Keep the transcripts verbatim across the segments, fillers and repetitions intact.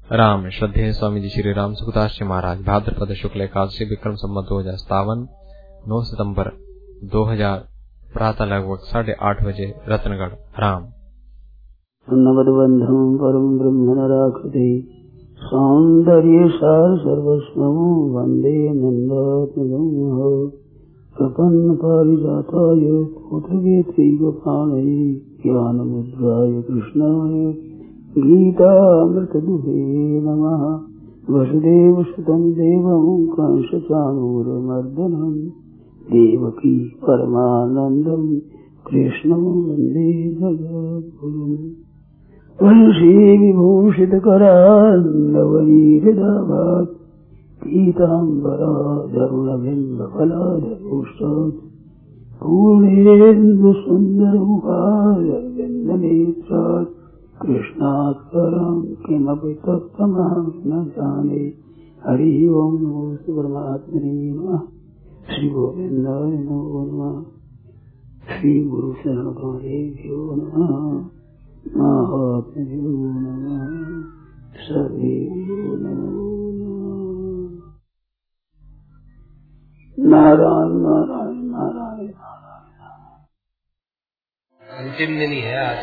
राम। श्रद्धेय स्वामी जी श्री राम सुखदास जी महाराज। भाद्रपद शुक्ल एकादशी विक्रम संवत दो हजार सतावन नौ सितंबर दो हजार प्रातः लगभग साढ़े आठ बजे रत्नगढ़। राम। नवद्बंधं परम ब्रह्म नराकृति सौंदर्य सार सर्वस्वं वंदे नंदात्मजं प्रपन्न पारिजाताय पुत्रवेत्री गोपाणये ज्ञानमुद्राय कृष्णाय गीतामृतदुहे नमः। वसुदेवसुतं देवं कंसचाणूरमर्दनं देवकी परमानन्दं कृष्णं वन्दे जगद्गुरुम्। वंशीविभूषितकरान्नवनीहृदाभात् पीताम्बराधरुणबिम्बफलाधरोष्टात् पूर्णेन्दुसुन्दरमुखारविन्दनेत्रात् कृष्णात् परं किमपि तत्त्वमहं न जाने। हरि ओं नमो परमात्मने नमः। श्री गोविन्दाय नमो नमः। श्री गुरु शरण कमलेभ्यो नमः। महात्म्यो नमः। सर्वेभ्यो नमो नमः। नारायण नारायण नारायण नारायण। अंतिम दिन ही है आज।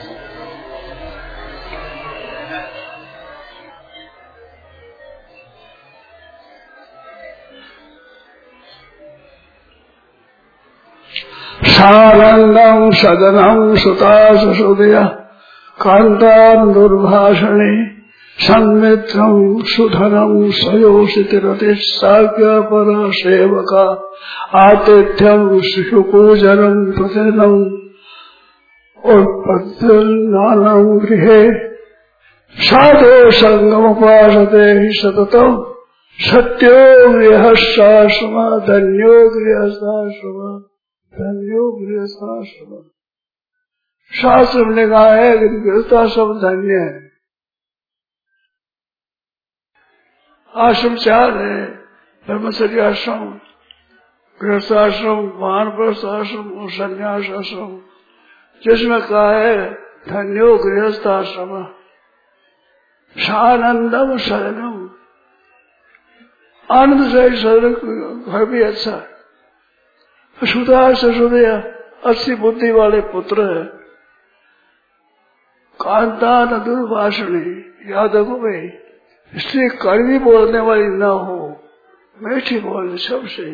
सानन्दं सदनं सुतासुसुदय कान्तान् दुर्भाषणे सन्मित्रं सुधनं सयोषितिरतिः साज्ञापरा सेवका आतिथ्यं शिशुपूजनं प्रतिदिनम् उत्पत्तिर्नानं गृहे साधो सङ्गमुपासते हि सततं सत्यो गृहस्थाश्रम धन्यो गृहस्थाश्रम धन्यो गृहस्थाश्रम। शास्त्र में लिखा है कि गृहस्थाश्रम धन्य है। आश्रम चार है, ब्रह्मचर्य आश्रम, गृहस्थाश्रम, वानप्रस्थ आश्रम और संन्यास आश्रम, जिसमें कहा है धन्यो गृहस्थाश्रम सानंदम सदनम। आनंद से सदन घर भी अच्छा है। सुधा ससुदय अच्छी बुद्धि वाले पुत्र है। कांतान दुर्भाषणी याद रखो भाई, इसलिए कड़वी बोलने वाली ना हो, मीठी बोलने सबसे।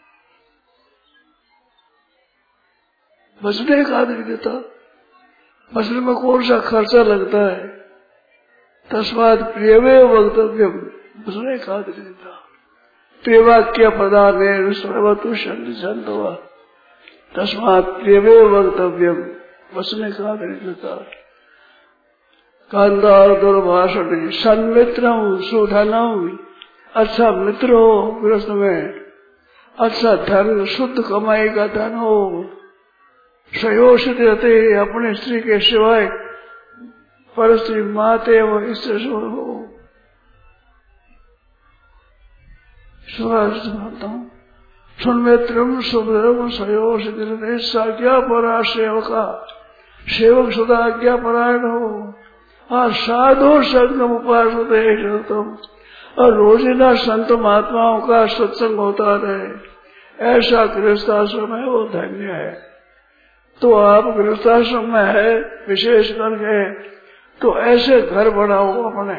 बचने का आदमी देता, बचने में कौन सा खर्चा लगता है। तस्मात् प्रियमेव वक्तव्यम, बचने का आदमी देता। प्रियवाक्य प्रदानेन सर्वतु संत हुआ। तस्मात् प्रियमेव वक्तव्यम, बचने का आदमी देता। कांदार दुर्भाषण सन्मित्रम सुधनम, अच्छा मित्र हो गृहस्थ में, अच्छा धन शुद्ध कमाई का धन हो। सयोषित रहते अपने स्त्री के सिवाय पर स्त्री माते व स्त्री हो। सुन्मित्रम सुभद्रम सयोषित रहते साज्ञा परा सेवका, सेवक सदा आज्ञा परायण हो। और साधु संगम उपासते तुम, और रोजिना संत महात्माओं का सत्संग होता रहे, ऐसा गृहस्थाश्रम है वो धन्य है। तो आप गृहस्थाश्रम में है विशेष करके, तो ऐसे घर बनाओ अपने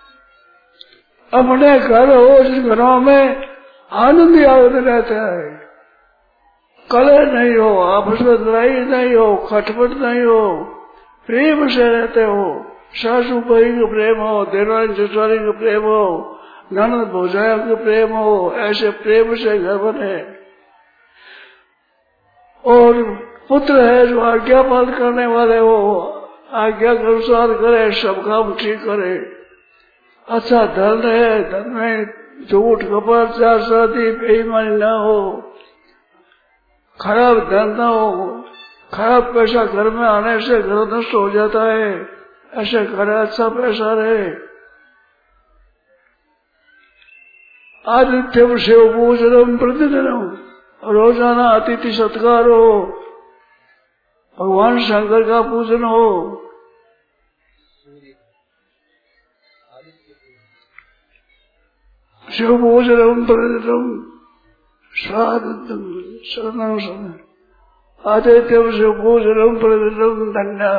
अपने घर हो जिस घरों में आनंद ही आनंद रहता है, कलह नहीं हो, आपस में लड़ाई नहीं हो, खटपट नहीं हो, प्रेम से रहते हो। सासू बही का प्रेम हो, देवरानी जेठानी का प्रेम हो, ननद भौजाया का प्रेम हो, ऐसे प्रेम से घर बने। और पुत्र है जो आज्ञा पालन करने वाले हो, आज्ञा के अनुसार करे, सब काम ठीक करे। अच्छा धन है, धन में झूठ कपट चार शादी बेईमानी न हो, खराब धन न हो। खराब पैसा घर में आने से घर नष्ट हो जाता है, ऐसे घर अच्छा पैसा रहे। आदित्य शिव पूजनम प्रतिदिनम, रोजाना अतिथि सत्कार हो, भगवान शंकर का पूजन हो। शिव भोजनम प्रतिदिनम स्वादितम शरणं शरण आदित्यम शिव भोजनम प्रतिदिनम धन्य।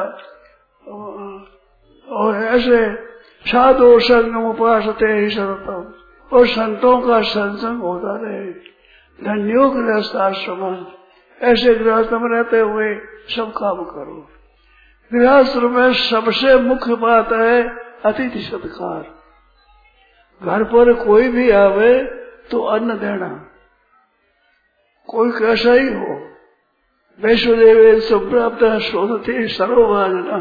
और ऐसे साधु संगम उपासते ही शरणम और संतों का सत्संग होता रहे। धन्यो गृहस्थाश्रम ऐसे गृहस्थ में रहते हुए सब काम करो। गृहस्थ में सबसे मुख्य बात है अतिथि सत्कार। घर पर कोई भी आवे तो अन्न देना, कोई कैसा ही हो। वैष्णोदेव संप्राप्त शोधते सर्वभाजना।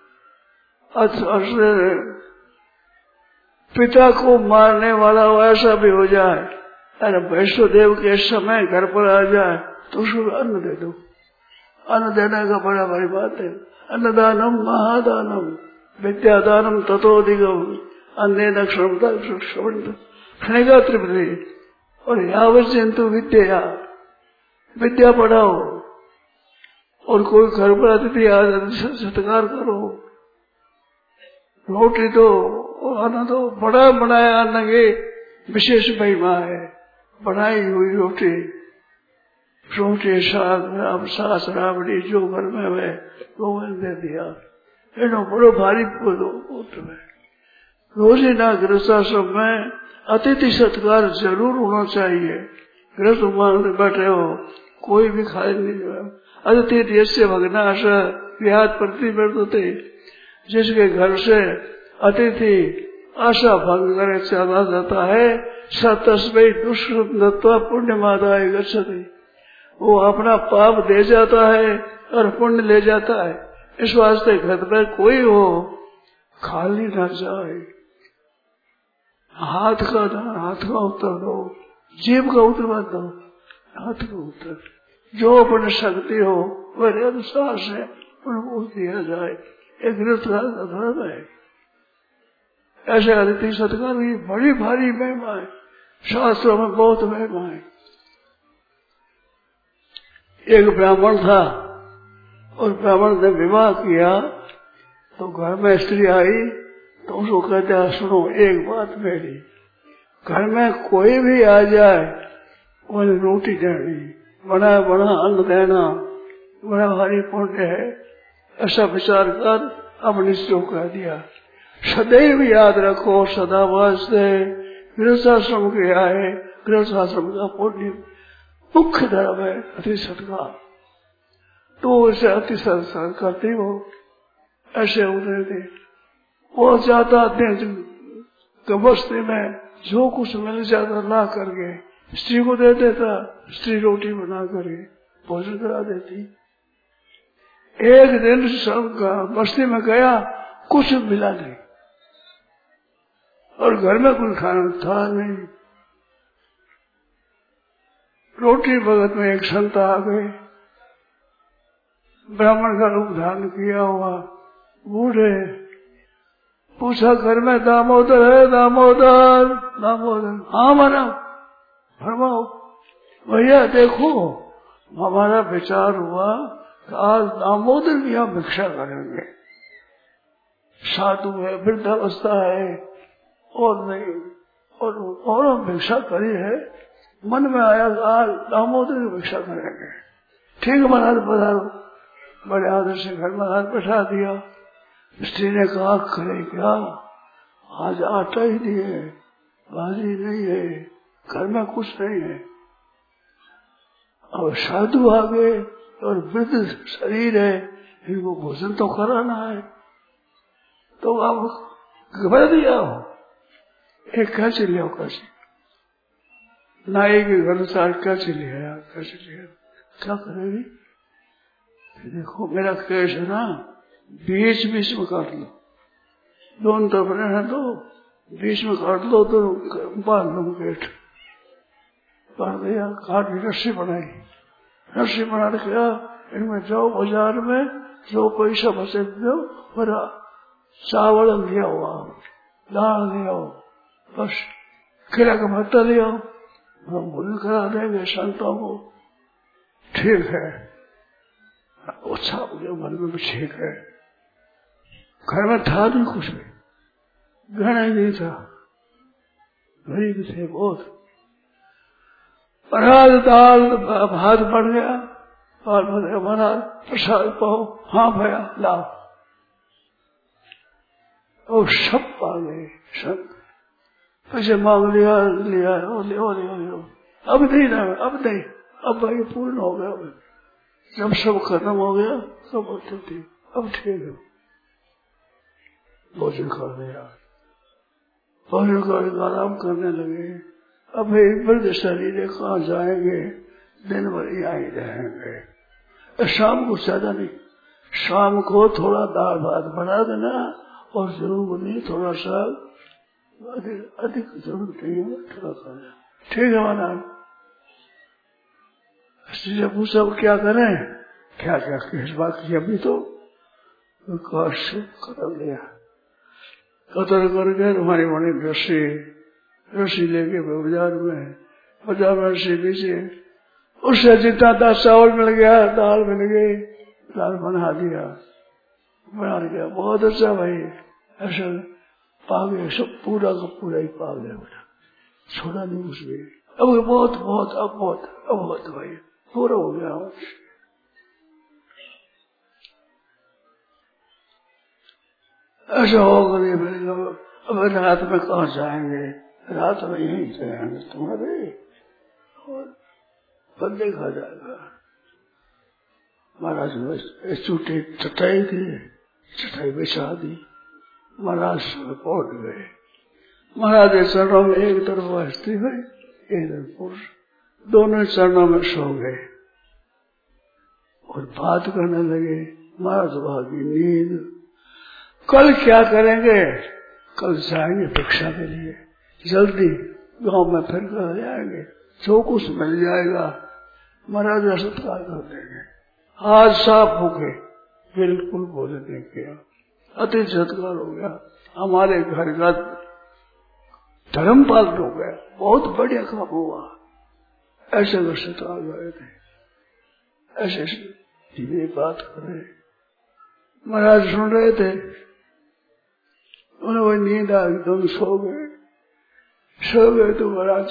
पिता को मारने वाला ऐसा भी हो जाए, अरे वैष्णोदेव के समय घर पर आ जाए तो उसको अन्न दे दो। अन्न देने का बड़ा बड़ी बात है। अन्नदानम महादानम विद्यादानम तथोधिगम अन्य क्षमता क्षणिका त्रिपति। और यावत जंतु विद्या, विद्या पढ़ाओ। और कोई घर पर अतिथि आ जाए सत्कार करो, रोटी दो और अन्न दो। बड़ा बनाया अन्न की विशेष महिमा है। बनाई हुई रोटी, रोटी साग सास रावड़ी जो घर में है वो दे दिया। इनो बड़ो भारी पुत्र है। रोजीना गृहस्थाश्रम में अतिथि सत्कार जरूर होना चाहिए। गृहस्थ में बैठे हो, कोई भी खाए नहीं। अतिथि जैसे भगनाश विहात प्रतिवर्तते। जिसके घर से अतिथि आशा भंग करे चला जाता है, सतस्मै दुष्कृत दत्वा पुण्य मादाय गच्छति। वो अपना पाप दे जाता है और पुण्य ले जाता है। इस वास्ते घर में कोई हो खाली न जाए। हाथ का दान हाथ का उत्तर दो, जीव का उत्तर मत दो, हाथ का उत्तर। जो अपने शक्ति हो वह अनुसार से उनको दिया जाए। एक गृहस्थ का धर्म है। ऐसे अतिथि सत्कार की बड़ी भारी महिमा है। शास्त्रों में बहुत महिमा है। एक ब्राह्मण था और ब्राह्मण ने विवाह किया तो घर में स्त्री आई तो उसको कहता है, सुनो एक बात मेरी, घर में कोई भी आ जाए उन्हें रोटी देनी, बना बना अन्न देना बड़ा भारी पुण्य है। ऐसा विचार कर अपने को कह दिया। सदैव याद रखो, सदा वास्ते गृहस्थाश्रम के आए, गृहस्थाश्रम का पुण्य मुख्य धर्म है अति सत्कार। तो उसे अति सत्कार करते हो। ऐसे होते थे वो जाता दिन बस्ती में जो कुछ मिल जाता ला करके स्त्री को दे देता। स्त्री रोटी बना करके भोजन करा देती। एक दिन सब बस्ती में गया, कुछ मिला नहीं और घर में कुछ खाना था नहीं। रोटी भगत में एक संत आ गए, ब्राह्मण का रूप धारण किया हुआ, बूढ़े। पूछा घर में दामोदर है? दामोदर दामोदर हाँ माना। फरमाओ। भैया देखो हमारा विचार हुआ आज दामोदर की यहाँ भिक्षा करेंगे। साधु है, वृद्धावस्था है और नहीं और और हम भिक्षा करी है। मन में आया आज दामोदर की भिक्षा करेंगे। ठीक महाराज पधारो। बड़े आदर से घर में हाथ बैठा दिया। स्त्री ने कहा करे क्या, आज आटा ही नहीं है, भाजी नहीं है, घर में कुछ नहीं है। अब साधु आ गए और वृद्ध शरीर है, इनको भोजन तो कराना है। तो अब घबरा दिया हो, एक कैसे लिया कैसे नाई के घर सार कैसे लिया कैसे लिया क्या करेगी? देखो मेरा केस है ना, बीच बीच में काट लो, दोनों तरफ रहना दो, बीच में काट लो तो बांध लो गेट। काट दिया, काट की रस्सी बनाई, रस्सी बना रखा। इनमें जाओ बाजार में जो पैसा बचे दो, बड़ा चावल लिया हुआ, दाल लिया हो, बस खिला का भत्ता लिया, हम भूल करा देंगे संतों को। ठीक है, अच्छा मन में भी ठीक है। घर में था नहीं कुछ भी, गहना ही नहीं था, गरीब थे बहुत। महाराज दाल भात बढ़ गया और महाराज प्रसाद पाओ, हाँ भैया लाओ। और सब पा गए सब, पैसे मांग लिया लिया और लिया लिया लिया, अब नहीं ना, अब नहीं, अब भाई पूर्ण हो गया। जब सब खत्म हो गया सब बोलते थे अब ठीक है, भोजन कर लिया, भोजन कर आराम करने लगे। अब वृद्ध शरीर कहाँ जाएंगे, दिन भर यहाँ ही रहेंगे। शाम को ज्यादा नहीं, शाम को थोड़ा दाल भात बना देना और जरूर नहीं थोड़ा सा अधिक अधिक जरूरत नहीं है थोड़ा खाना, ठीक है महाराज। इसलिए पूछा क्या करें, क्या क्या किस बात की, अभी तो कर लिया, कतर करके तुम्हारी बड़ी रस्सी रस्सी लेके बाजार में बाजार में रस्सी पीछे, उससे जितना था चावल मिल गया, दाल मिल गई, दाल बना दिया, बना दिया, बहुत अच्छा भाई, ऐसा पा गया सब, पूरा का पूरा ही पा गया बेटा, छोड़ा नहीं उसमें। अब बहुत बहुत अब बहुत अब बहुत भाई पूरा हो गया। ऐसा होगा अब रात में कहाँ जाएंगे, रात में यहीं जाएंगे तुम्हारे, और बंदे खा जाएगा। महाराज ने चूटे चटाई थी, चटाई बिछा दी, महाराज पहुंच गए। महाराज के चरणों में एक तरफ स्त्री हुई, एक तरफ पुरुष, दोनों चरणों में सो गए और बात करने लगे। महाराज भागी नींद, कल क्या करेंगे, कल जाएंगे भिक्षा के लिए, जल्दी गांव में फिर कर जाएंगे, जो कुछ मिल जाएगा महाराज का सत्कार कर देंगे। आज साफ हो गए, बिल्कुल भोजन नहीं किया, अति सत्कार हो गया, हमारे घर का धर्म पालन हो गया, बहुत बढ़िया काम हुआ। ऐसे वो सत्कार गए थे, ऐसे धीरे बात कर रहे, महाराज सुन रहे थे, उन्हें वही नींद आ गई, दोनों सो गए। सो गए तो महाराज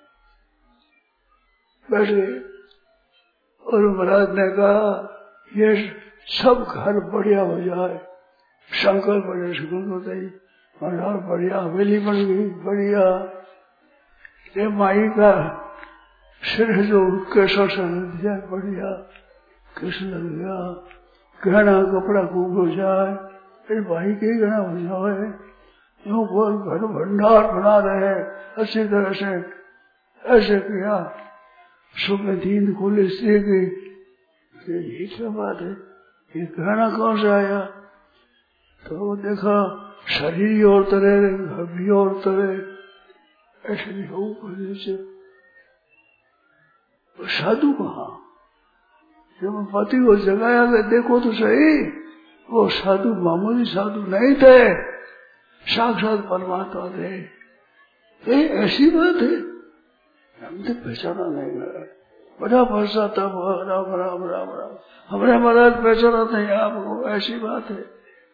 बैठ गए और महाराज ने कहा ये सब घर बढ़िया हो जाए, शंकर बड़े सुगंध होते ही महाराज बढ़िया हवेली बन गई, बढ़िया। ये माई का सिर जो कैसा सा दिया, बढ़िया किस लग गया, गहना कपड़ा खूब हो जाए, फिर भाई के गहना हो जाए, यूं बोल घर भंडार बना रहे अच्छी तरह से। ऐसे किया, सुबह नींद खुली सी गई, ये क्या बात है, ये गहना कौन से आया, तो देखा शरीर और तरह घर भी और तरह, ऐसे नहीं हो से साधु कहाँ, जब पति को जगाया गया देखो तो सही, वो साधु मामूली साधु नहीं थे, साक्षात परमात्मा थे। ये ऐसी बात है, हम तो पहचाना नहीं गया, बड़ा भरोसा था, राम राम राम राम, हमने महाराज पहचाना नहीं आपको, ऐसी बात है।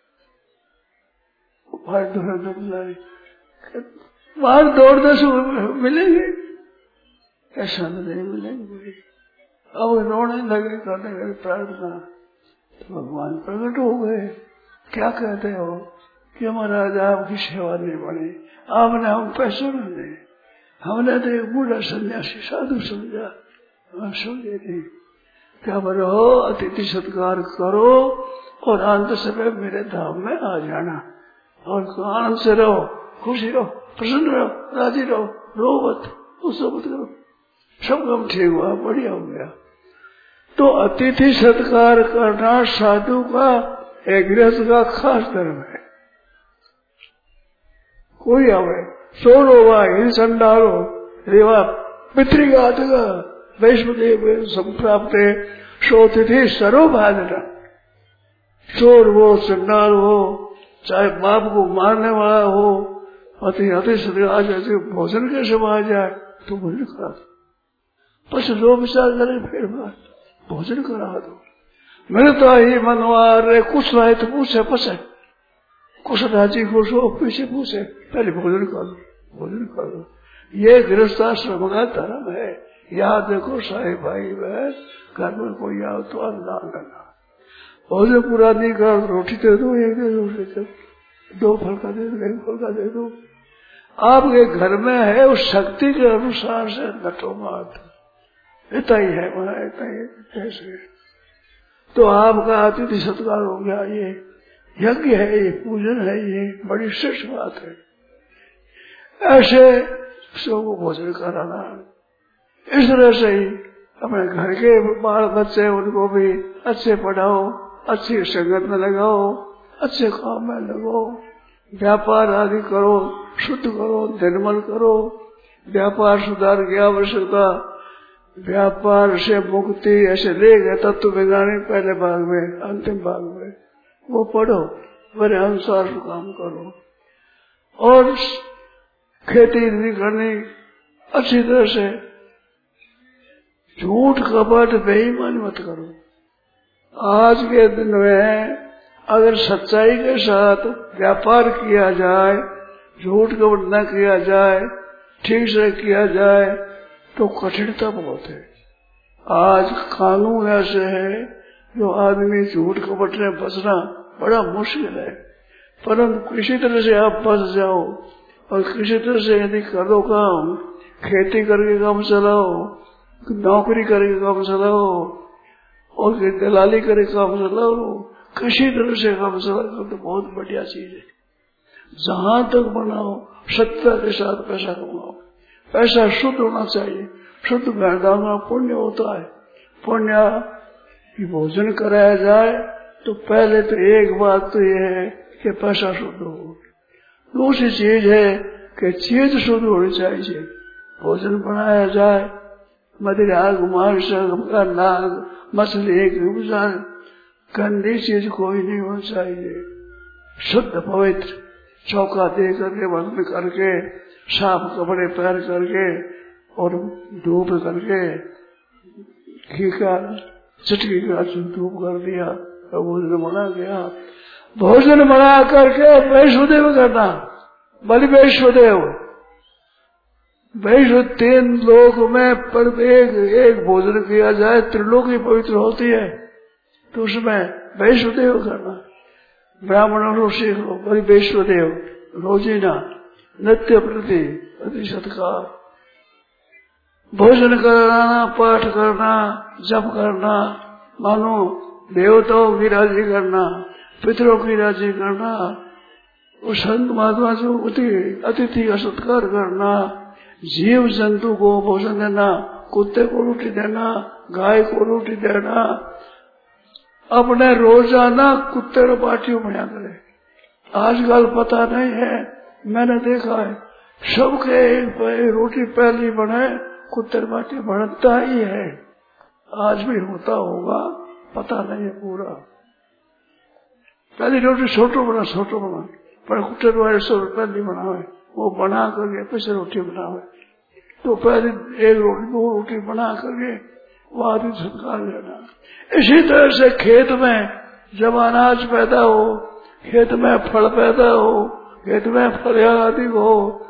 बाहर दौड़ने से मिलेंगे, ऐसा नहीं मिलेंगे। अब रोने लगे, करने लगे प्रार्थना, तो भगवान प्रकट हो गए। क्या कहते हो कि महाराज आपकी सेवा नहीं बनी, आपने हम पहचाना नहीं, हमने तो एक बूढ़ा सन्यासी साधु समझा, हम समझे नहीं। क्या बोलो, अतिथि सत्कार करो और अंत समय मेरे धाम में आ जाना, और आनंद से रहो, खुशी रहो, प्रसन्न रहो, राजी रहो, रो मत, उसको मत करो, सब काम ठीक हुआ, बढ़िया हो गया। तो अतिथि सत्कार करना साधु का एक गृहस्थ का खास धर्म है। कोई आवे सोलो वा हिंसंडारो रेवा पितृघात का वैष्णदेव संप्राप्त सोतिथि सर्वभाजना, चोर हो, चंडाल हो, चाहे बाप को मारने वाला हो, अति अति सत्कार जैसे भोजन कैसे आ जाए तो भोजन करा दो, बस लो विचार करे, फिर बात भोजन करा दो। मेरे तो ही मनवार कुछ लाए तो पूछे पसे, कुछ राजी खुश हो पीछे पूछे, पहले भोजन कर दो, भोजन कर दो। ये गृहस्थाश्रम का धर्म है। याद देखो साहिब भाई बहन, घर में कोई आओ तो अन्नदान करना। भोजन पूरा नहीं कर, रोटी दे दो, एक दे दो, दे दो, दो फल का दे दो, एक फल का दे दो। आपके घर में है उस शक्ति के अनुसार से नटो मात, इतना ही है वहां, इतना ही ऐसे। तो आपका अतिथि सत्कार हो गया, ये यज्ञ है, ये पूजन है, ये बड़ी श्रेष्ठ बात है। ऐसे सबको भोजन कराना, इस तरह से ही अपने घर के बाल बच्चे उनको भी अच्छे पढ़ाओ, अच्छी संगत में लगाओ, अच्छे काम में लगाओ, व्यापार आदि करो, शुद्ध करो, निर्मल करो। व्यापार सुधार की आवश्यकता, व्यापार से मुक्ति ऐसे ले गए तत्व विज्ञानी पहले भाग में, अंतिम भाग में वो पढ़ो, मेरे अनुसार काम करो। और खेती नहीं करनी अच्छी तरह से, झूठ कपट बेईमानी मत करो। आज के दिन में अगर सच्चाई के साथ व्यापार किया जाए, झूठ कपट न किया जाए, ठीक से किया जाए तो कठिनता बहुत है। आज कानून ऐसे है जो आदमी झूठ कपट में बचना बड़ा मुश्किल है। परंतु किसी तरह से आप बच जाओ और किसी तरह से यदि करो काम, खेती करके काम चलाओ, नौकरी करके काम चलाओ और दलाली करके काम चलाओ, किसी तरह से काम चलाओ तो बहुत बढ़िया चीज है। जहां तक बनाओ सत्ता के साथ पैसा कमाओ। पैसा शुद्ध होना चाहिए, शुद्ध गर्दा में पुण्य होता है। पुण्य की भोजन कराया जाए तो पहले तो एक बात तो ये है कि पैसा शुद्ध हो। दूसरी चीज है कि चीज शुद्ध होनी चाहिए। भोजन बनाया जाए, मदिरा मांस नाग मछली गंदी चीज कोई नहीं होनी चाहिए। शुद्ध पवित्र चौका दे करके, बर्तन करके, साफ कपड़े पहन करके और धूप करके, घी का चटकी का धूप कर दिया और भोजन बना गया। भोजन बना करके वैष्णोदेव करना, बलि वैष्णोदेव वैष्णो तीन लोक में पर एक, एक भोजन किया जाए, त्रिलोकी पवित्र होती है, तो उसमें वैष्णोदेव करना। ब्राह्मणों को सीख लो, बलि वैष्णोदेव रोजीना नित्य प्रति अति सत्कार, भोजन कराना, पाठ करना, जप करना, मानो देवताओं की राजी करना, पितरों की राजी करना, उस संत महात्मा जो अतिथि का सत्कार करना, जीव जंतु को भोजन देना, कुत्ते को रोटी देना, गाय को रोटी देना। अपने रोजाना कुत्ते को पार्टियों बना करे। आजकल पता नहीं है, मैंने देखा है सबके एक रोटी पहली बने, कुत्ते पार्टी बनता ही है। आज भी होता होगा, पता नहीं है पूरा। पहली रोटी छोटो बना, छोटो बना, पर कुत्ते वाले सौ पहली बनावे, वो बना करके पैसे रोटी बनावे। तो पहले एक रोटी दो रोटी बना करके वो आदमी सत्कार लेना। इसी तरह से खेत में जब अनाज पैदा हो, खेत में फल पैदा हो, खेत में फल आदि हो,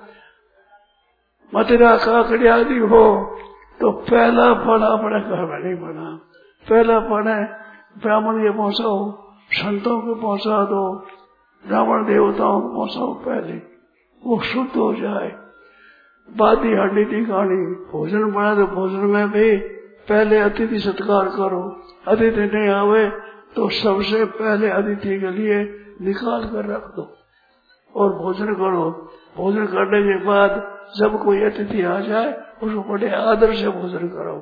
मदिरा काकड़ी आदि हो, तो पहला फल अपने घर में नहीं बना, पहला फल है ब्राह्मण के पहुंचाओ, संतों को पहुंचा दो, ब्राह्मण देवताओं को पहुंचाओ पहले, वो शुद्ध हो जाए। बाती हड्डी नहीं खानी। भोजन बना तो भोजन में भी पहले अतिथि सत्कार करो। अतिथि नहीं आवे तो सबसे पहले अतिथि के लिए निकाल कर रख दो और भोजन करो। भोजन करने के बाद जब कोई अतिथि आ जाए उसको बड़े आदर से भोजन करो।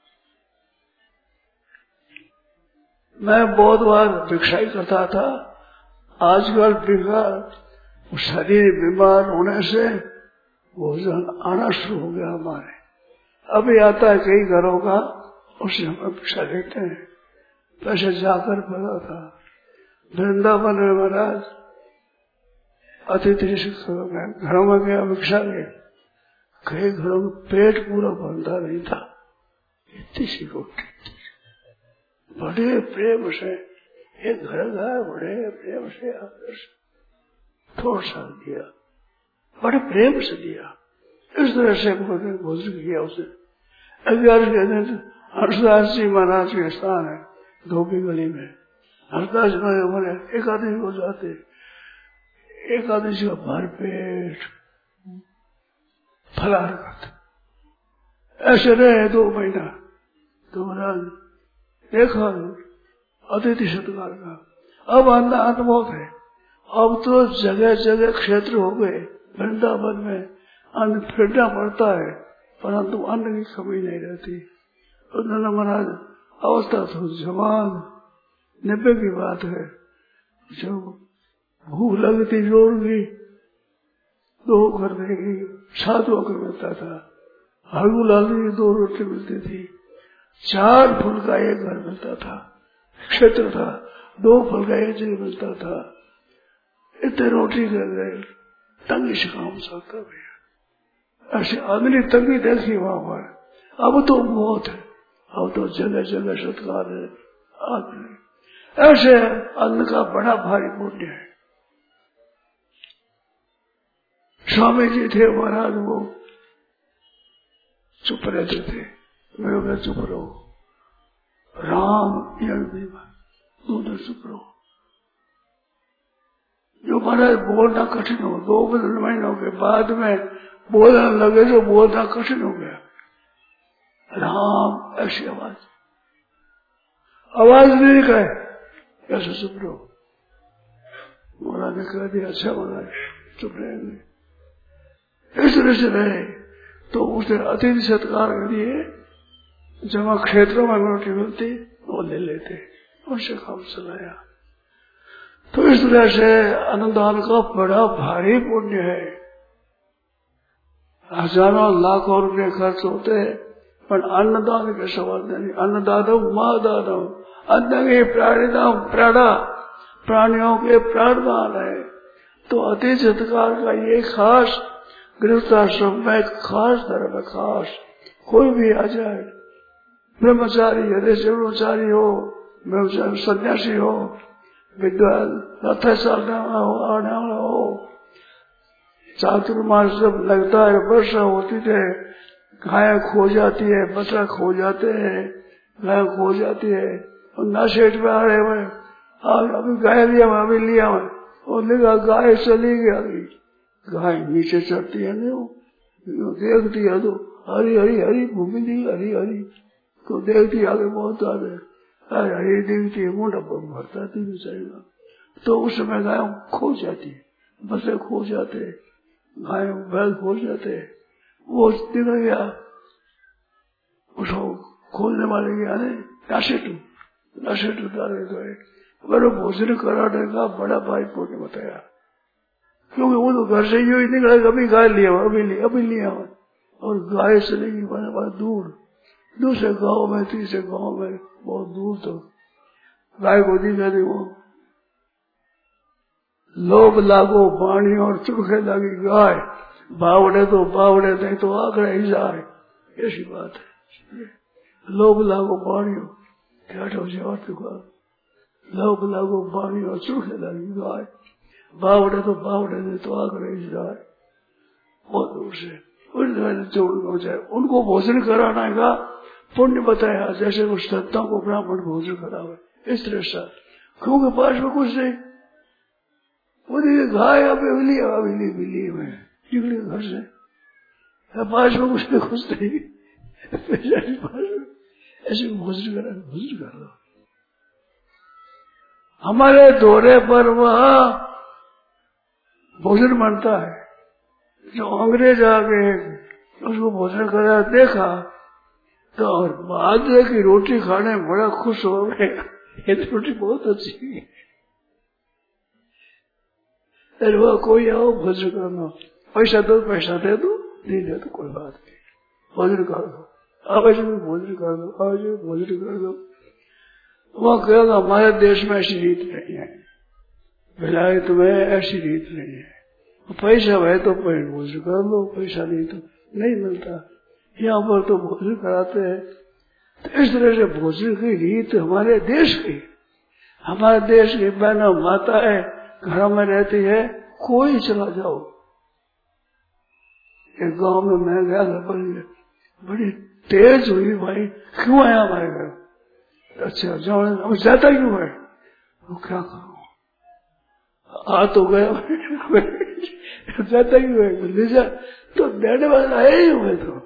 मैं बहुत बार भिक्षा ही करता था। आजकल भिक्षा शरीर बीमार होने से भोजन आना शुरू हो गया हमारे। अभी आता है कई घरों का, उससे हम भिक्षा लेते हैं। पैसे जाकर पड़ा था वृंदावन में महाराज, अतिथि घरों में गया भिक्षा ले, कई घरों में पेट पूरा भरता नहीं था, इतनी सी रोटी। बड़े प्रेम से एक घर गया, बड़े प्रेम से आदर से थोड़ा सा दिया, बड़े प्रेम से दिया। इस तरह से भोजन किया उसने। ग्यारह के दिन हर्षदास जी महाराज के स्थान है धोबी गली में। हर्षदास जी महाराज एकादशी को जाते, एकादशी का भर पेट फलाहार करते। ऐसे रहे दो महीना। तो महाराज देखा अतिथि सत्कार का। अब अन्न अन्न बहुत है। अब तो जगह जगह क्षेत्र हो गए, वृंदावन में अन्न फिरना पड़ता है, परंतु अन्न की कमी नहीं रहती। उन्होंने महाराज अवस्था तो जवान नब्बे की बात है, जो भूख लगती जोर की दो कर देगी, सात होकर मिलता था। हड़ू लाल की दो रोटी मिलती थी, चार फूल का एक घर मिलता था, क्षेत्र था, दो फूल का एक जगह मिलता था। इतने रोटी कर गए, तंगी से काम चलता भैया। ऐसे आदमी तंगी देखी वहां पर। अब तो बहुत है, अब तो जगह जगह सत्कार है आदमी। ऐसे अन्न का बड़ा भारी पुण्य है। स्वामी जी थे महाराज, वो चुप रहते थे। मैं बोला चुप रहो, राम दूध चुप रहो। जो महाराज बोलना कठिन हो, दो महीनों के बाद में बोलने लगे तो बोलना कठिन हो गया। राम ऐसी आवाज आवाज नहीं कहे, ऐसे चुप रहो। महाराज ने कह दिया अच्छा महाराज चुप रहेंगे। इस तरह से रहे तो उसे अतिथि सत्कार के लिए जहाँ क्षेत्रों में रोटी मिलती वो ले लेते, उनसे काम चलाया। तो इस तरह से अन्नदान का बड़ा भारी पुण्य है। हजारों लाखों रुपये खर्च होते हैं, पर अन्नदान के सवाल नहीं। अन्नदानम माँ दानम, अन्न के प्राणिदान प्राणा, प्राणियों के प्राणदान है। तो अतिथि सत्कार का ये खास गृहस्थाश्रम में खास धर्म है, खास। कोई भी आ जाए, ब्रह्मचारी यदि ब्रह्मचारी हो, ब्रह्मचारी सन्यासी हो, विद्वान रथ चलने वाला हो, आने वाला हो, चातुर्मास जब लगता है, वर्षा होती है, गायें खो जाती है, बछड़ा खो जाते हैं, गाय खो जाती है, और न सेठ में आ रहे हुए अभी गाय लिया मैं अभी लिया मैं, और लिखा गाय चली गई। गाय नीचे चढ़ती है नहीं, देखती है तो हरी हरी हरी भूमि नहीं, हरी हरी तो देखती आगे बहुत ज्यादा अरे हरी देखती है, मुंडा भरता थी बेचारी। तो उस समय गाय खो जाती है, बसे खो जाते, गाय बैल खो जाते। वो दिख गया, उसको खोलने वाले गया नहीं, नाशेटू नाशेटू डाले गए। अगर भोजन कराने का बड़ा भाई पुण्य बताया, क्योंकि वो तो घर से ही निकला, अभी गाय लिया अभी लिया अभी लिया और गाय चलेगी बड़ा दूर, दूसरे गांव में, तीसरे गांव में, बहुत दूर तक गाय को दिखा दी। वो लोभ लागो पानी और चुखे लगी गाय, बावड़े तो बावड़े नहीं तो आंकड़े ही जाए, ऐसी बात है। लोभ लागो पानी क्या चुका, लोभ लागो पानी और चुखे लगी गाय, बावड़े तो बावड़े नहीं तो आंकड़े ही जाए। बहुत दूर से हो जाए, उनको भोजन कराना का पुण्य बताया, जैसे उस संतों को ब्राह्मण भोजन करावे इस तरह से। क्योंकि पास में कुछ नहीं, वो देखिए गाय अभी मिली अभी मिली में निकली घर से, पास में कुछ नहीं कुछ नहीं, ऐसे भोजन करा भोजन कर दो। हमारे दौरे पर वह भोजन बनता है, जो अंग्रेज आ गए उसको भोजन करा देखा तो और बाजरे की रोटी खाने में बड़ा खुश हो गए, ये रोटी बहुत अच्छी है। अरे वह कोई आओ भोजन करना, पैसा दो पैसा दे दो, नहीं दे तो कोई बात नहीं, भोजन कर दो, आवाज में भोजन कर दो, आवाज में भोजन कर दो। वह कहेगा हमारे देश में ऐसी रीत नहीं है, विलायत में ऐसी रीत नहीं है, पैसा है तो भोजन कर लो, पैसा नहीं तो नहीं मिलता। यहाँ पर तो भोजन कराते हैं। तो इस तरह से भोजन की रीत हमारे देश की, हमारे देश की बहना माता है, घर में रहती है, कोई चला जाओ एक गांव में मैं गया था, बड़ी बड़ी तेज हुई भाई, क्यों आया हमारे घर? अच्छा जाओ, अब जाता क्यों है? वो क्या करूं, आ तो गया जाता क्यों है? ले जा, तो देने वाला आया ही हुए तो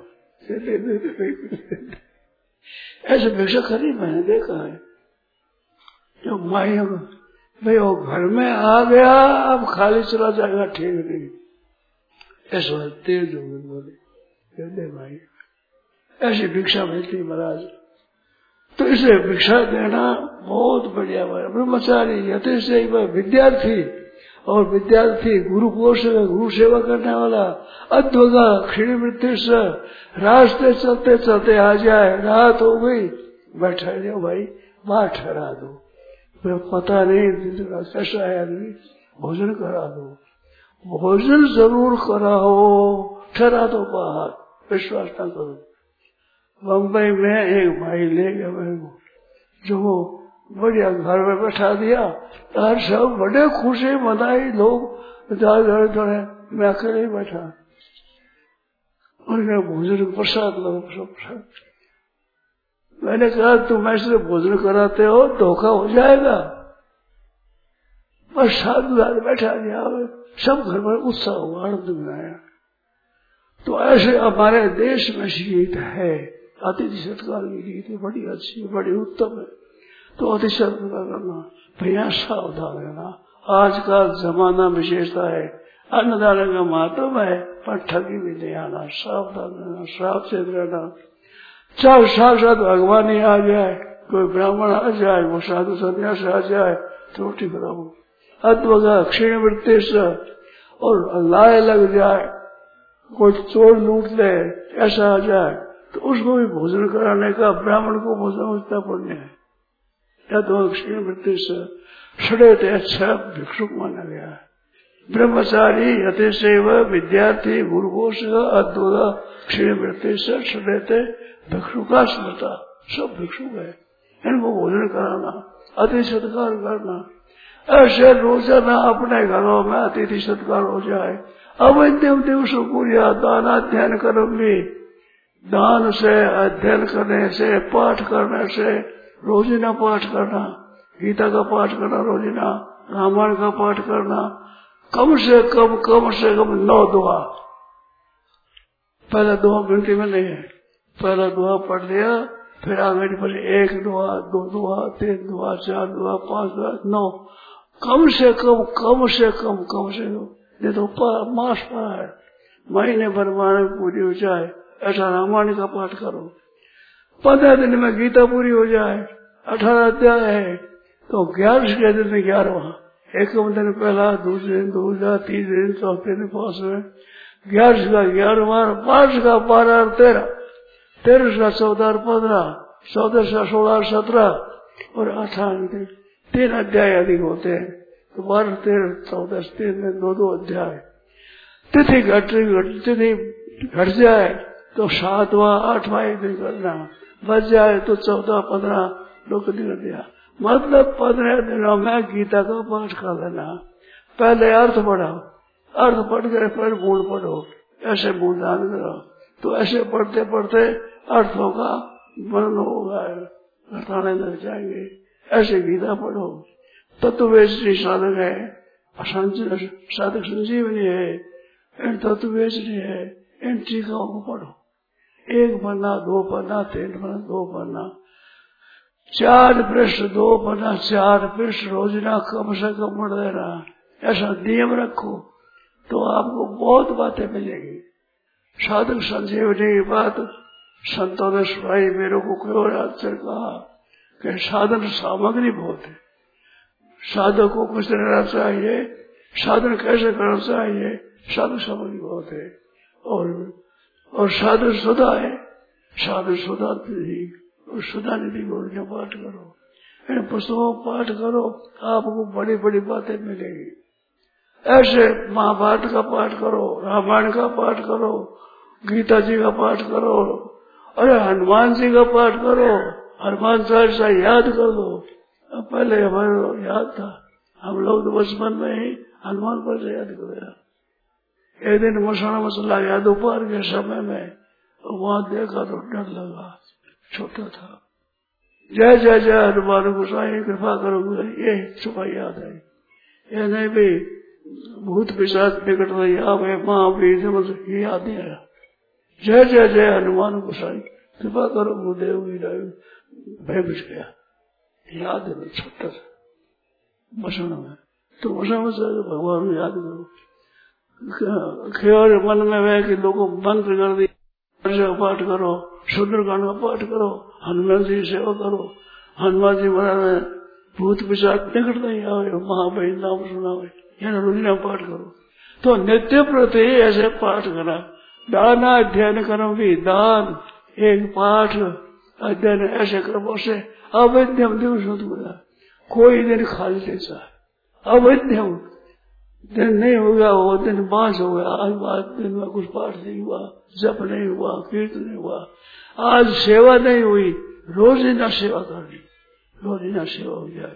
ऐसे भिक्षा खरी मैंने देखा है। जो माइयों भाई वो घर में आ गया, अब खाली चला जाएगा ठीक नहीं, ऐसा तेज हो गए बोले भाई, ऐसी भिक्षा मिलती महाराज। तो इसे भिक्षा देना बहुत बढ़िया है। ब्रह्मचारी यथेष्ट विद्यार्थी, और विद्यार्थी गुरु कोश गुरु सेवा करने वाला, अद्वगा क्षीण वृत्ति से रास्ते चलते चलते आ जाए, रात हो गई, बैठा जाओ भाई, बाहर ठहरा दो, पता नहीं कैसा है आदमी, भोजन करा दो, भोजन जरूर कराओ, ठहरा दो बाहर, विश्वास न करो। बम्बई में एक भाई ले गया मेरे को, जो बढ़िया घर में बैठा दिया, और सब बड़े खुशी मनाई, लोग घर थोड़े, मैं अकेले ही बैठा, उनके भोजन प्रसाद लो, सब प्रसाद। मैंने कहा तुम ऐसे भोजन कराते हो, धोखा हो जाएगा, बस साधु बैठा दिया, सब घर में उत्साह हुआ, आनंद में आया। तो ऐसे हमारे देश में रीत है, अतिथि सत्कार की रीत बड़ी अच्छी, बड़ी उत्तम है। तो अतिथि सत्कार करना, भैया सावधान रहना। आज का जमाना विशेषता है, अन्नदान का महत्व है, पर ठगी भी नहीं आना, सावधान रहना, सावचेत रहना। चाहे साक्षात भगवान ही आ जाए, कोई ब्राह्मण आ जाए, वो साधु संन्यास आ जाए, त्रुटि कराओ, अद्वगा क्षीण वृत्ति से, और लाए लग जाए, कोई चोर लूट ले, ऐसा आ जाए, तो उसको भी भोजन कराने का, ब्राह्मण को भोजन उतना पुण्य है। या तो क्षीण वृत्ति से सड़े थे अच्छा भिक्षुक माना गया है। ब्रह्मचारी यथेसेव विद्यार्थी गुरुकोश अद्वगा क्षीण वृत्ति से सड़े थे भिक्षुका स्मृता, सब भिक्षुक है, इनको भोजन कराना, अतिथि सत्कार करना। ऐसे रोजाना अपने घरों में अतिथि सत्कार हो जाए। अवैद्यम दिवस पूजा दानाध्ययन करोगे, दान से, अध्ययन करने से, पाठ करने से, रोजीना पाठ करना, गीता का पाठ करना रोजीना, रामायण का पाठ करना, कम से कम कम से कम नौ दुआ। पहला दुआ गिनती में नहीं है, पहला दुआ पढ़ लिया, फिर आगे पर एक दुआ, दो दुआ, तीन दुआ, चार दुआ, पांच दुआ, नौ, कम से कम कम से कम कम से कम, ये तो मास पड़ा है, महीने भर माने पूरी हो जाए, ऐसा रामायण का पाठ करो। पंद्रह दिन में गीता पूरी हो जाए, अठारह अध्याय है, तो ग्यारह दिन में ग्यारहवा, एक दिन पहला, दूसरे दिन दूसरा, तीसरे दिन चौथे दिन पांचवें, ग्यारह का ग्यारहवा, पांच का बारह और तेरह, तेरह का चौदह और पंद्रह, चौदह का सोलह और सत्रह, और अठारह तीन अध्याय अधिक होते हैं, तो बारह तेरह चौदह तीन दिन दो दो अध्याय। तिथि घट तिथि घट जाए तो सातवां आठवां एक दिन करना, बच जाए तो चौदह पंद्रह दो दिन कर दिया, मतलब पंद्रह दिनों में गीता का पाठ कर लेना। पहले अर्थ पढ़ाओ, अर्थ पढ़ कर फिर मूल पढ़ो, ऐसे मूल दान करो, तो ऐसे पढ़ते पढ़ते अर्थों का वर्णन होगा, घटाने लग जाएंगे। ऐसे गीता पढ़ो, तत्ववेदी साधक है, साधक संजीवनी है, इन तत्ववेदी है, इन टीकाओं को पढ़ो, एक पन्ना, दो पन्ना, तीन पन्ना, दो पन्ना, चार पृष्ठ, दो पन्ना, चार पृष्ठ रोजना कम से कम पढ़ देना। ऐसा नियम रखो तो आपको बहुत बातें मिलेगी। साधक संजीवनी की बात संतों ने सुनाई, मेरे को कोई और आचार्य कहा कि साधन सामग्री बहुत है, साधक को कुछ रहना चाहिए, साधन कैसे करना चाहिए, साधन सामग्री बहुत है, और और साधन सुधा है, साधन सुधा निधि, और सुधा निधि को पाठ करो, इन पुस्तकों पाठ करो, आपको बड़ी बड़ी बातें मिलेगी। ऐसे महाभारत का पाठ करो, रामायण का पाठ करो, गीता जी का पाठ करो, अरे हनुमान जी का पाठ करो, हनुमान चालीसा याद कर दो। अब पहले हमारे याद था, हम लोग तो बचपन में ही हनुमान पर याद कर दिया, एक दिन मसाना में चला गया दोपहर के समय में, वहां देखा तो डर लगा, छोटा था। जय जय जय हनुमान गोसाई कृपा करो, ये सुबह याद आई। ये नहीं भी भूत पिशाच निकट रही आवे माँ भी ये याद नहीं आया। जय जय जय हनुमान गोसाई कृपा करो गुरुदेव की भय बच गया, याद है छोटा सा मसाना में। तो मसाना से भगवान याद करो। खेल मन में वह कि लोगों मंत्र कर दी, पाठ करो, सुंदरकांड का पाठ करो, हनुमान जी सेवा करो, हनुमान जी महाराज भूत पिशाच निकट नहीं आवे महाबली नाम सुनावे, यानी रोज नाम पाठ करो। तो नित्य प्रति ऐसे पाठ करा। दान अध्ययन करो भी दान एक पाठ अध्ययन ऐसे कर्मों से अवैध्यम दिवस बोला, कोई दिन खाली नहीं चाहे। अवैध्यम दिन नहीं होगा वो दिन बांस हो गया। आज बात दिन में कुछ पाठ नहीं हुआ, जप नहीं हुआ, कीर्तन नहीं हुआ, आज सेवा नहीं हुई, रोज ही ना सेवा करनी, रोज ही ना सेवा हो जाए।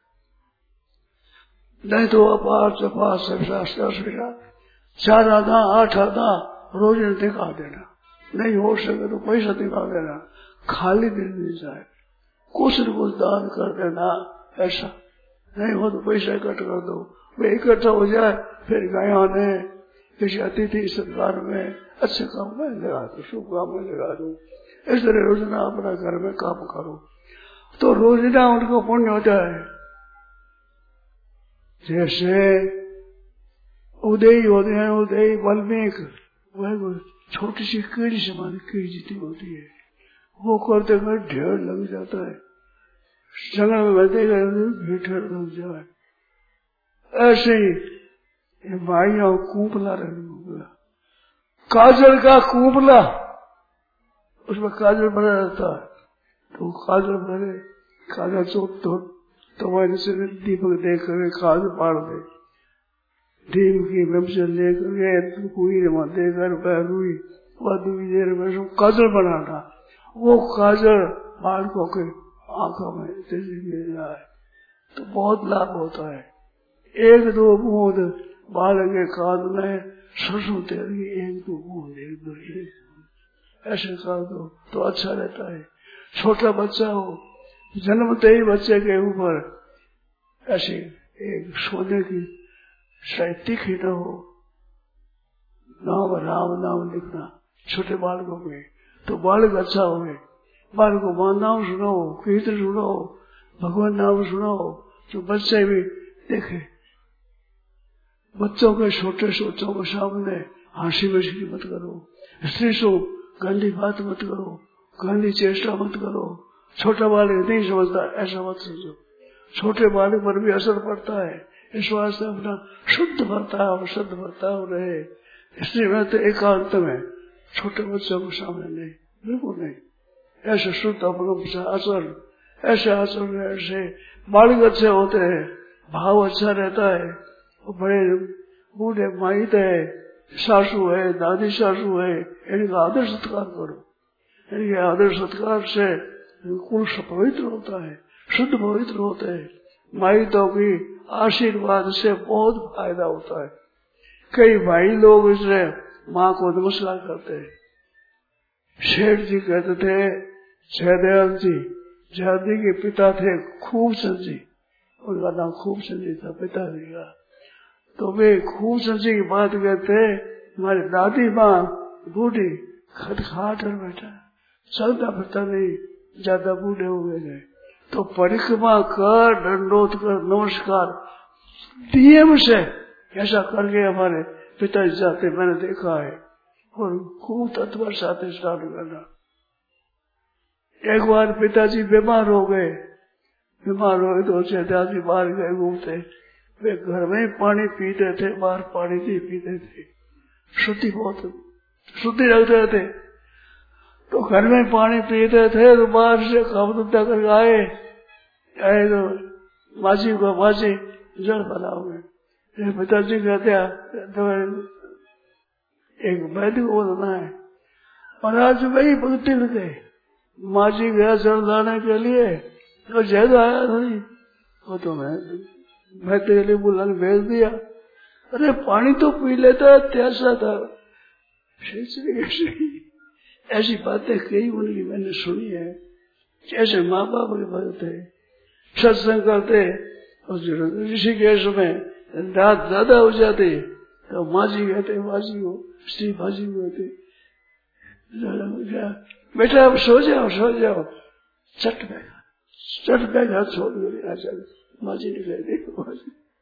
नहीं तो अपार चपार सब शास्त्र चार आधा आठ आधा रोज निकाल देना, नहीं हो सके तो पैसा निकाल देना, खाली दिन नहीं जाए, कुछ न कुछ दान कर देना। ऐसा नहीं हो तो पैसा इकट्ठा कर दो, वे इकट्ठा हो जाए फिर गायों ने किसी अतिथि सत्कार में अच्छे काम में लगा दो, शुभ काम में लगा दो। इस तरह रोजना अपना घर में काम करो तो रोजना उनको पुण्य होता है। जैसे उदय होते हैं, उदय वाल्मीकि वह छोटी सी कीड़ी समान कीड़ी जितनी होती है, वो करते कर ढेर लग जाता है, जंगल में बहते गए ढेर लग जाए। ऐसे ही भाइयों कूपला रहना, काजल का कूपला, उसमें काजल बना रहता है, तो काजल भरे काजल चोट तो तुम्हारे से दीपक देकर काजल पाड़ दे, दीप की व्यवसाय लेकर गए कुई वहां देकर वह रुई वह दुई देर में सब काजल बनाना, वो काजल बालकों के आंखों में तेजी मिल जाए तो बहुत लाभ होता है। एक दो बूंद बालक के कान में सरसों तेल की एक दो बूंद एक दो एक ऐसे कर दो तो अच्छा रहता है। छोटा बच्चा हो, जन्मते ही बच्चे के ऊपर ऐसे एक सोने की शायद तीखी न हो, नाम राम नाम लिखना छोटे बालकों में, तो बालक अच्छा हो। बालक को मान नाम सुनाओ, कीर्तन सुनाओ, भगवान नाम सुनाओ, तो बच्चे भी देखे। बच्चों के छोटे सोचों के सामने हंसी मस्ती मत करो, स्त्री सो गंदी बात मत करो, गंदी चेष्टा मत करो। छोटा बालक नहीं समझता ऐसा मत सोचो, छोटे बालक पर भी असर पड़ता है, इस वास्ते अपना शुद्ध बर्ताव शुद्ध बर्ताव रहे। इसलिए मैं तो एकांत में छोटे बच्चों के सामने नहीं, बिल्कुल नहीं, ऐसे शुद्ध अपना आचरण, ऐसे आचरण ऐसे बालक अच्छे होते हैं, भाव अच्छा रहता है। वो बड़े बूढ़े माइट है, सासू है, दादी सासू है, इनका आदर सत्कार करो, इनके आदर सत्कार से कुल पवित्र होता है, शुद्ध पवित्र होते हैं। माइटों की आशीर्वाद से बहुत फायदा होता है। कई भाई लोग इससे माँ को नमस्कार करते हैं। शेठ जी कहते थे, जयदयाल जी जयदी के पिता थे खूबचंद जी, उनका नाम खूबचंद जी था पिताजी का, तो वे खूबचंद जी की बात कहते, हमारी दादी माँ बूढ़ी खटखाट कर बैठा, चलता फिरता नहीं, ज्यादा बूढ़े हो गए, तो परिक्रमा कर दंडोत कर नमस्कार नियम से ऐसा करके हमारे पिताजी जाते, मैंने देखा है, और खूब तत्पर साथे स्टार्ट करना। एक बार पिताजी बीमार हो गए, बीमार हो गए तो दादी बाहर गए घूमते, वे घर में पानी पीते थे, बाहर पानी नहीं पीते थे, शुद्धि बहुत शुद्धि रखते थे, तो घर में पानी पीते थे तो बाहर से काम धंधा करके आए आए तो मासी को मासी जल बनाओगे, पिताजी कहते तो एक वैदिक बोलना है, और आज वही भक्ति गए, मासी गया जल लाने के लिए, तो ज्यादा आया नहीं, वो तो मैं मैं तेरे लिए बुला भेज दिया, अरे पानी तो पी लेता, प्यासा था। ऐसी बातें कई उनकी मैंने सुनी है। जैसे माँ बाप के भक्त है, सत्संग करते, ऋषिकेश में रात ज्यादा हो जाती तो माँ जी कहते, माँ जी को श्री भाजी कहते, बेटा अब सो जाओ सो जाओ, चट बैग चट बैग हाथ छोड़ दो। माँ जी ने कह दी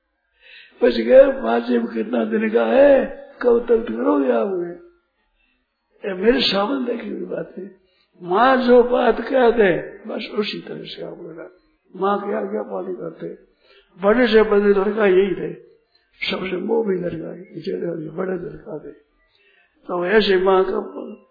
बच गए। माँ जी कितना दिन का है, कब तक करोगे आप? ये मेरे सामने देखी हुई बात है। माँ जो बात कहते बस उसी तरह से आप बोला। माँ की आज्ञा पालन करते। बड़े से बड़े लड़का यही थे, सबसे मोह भी लड़का बड़े लड़का थे। तो ऐसे माँ का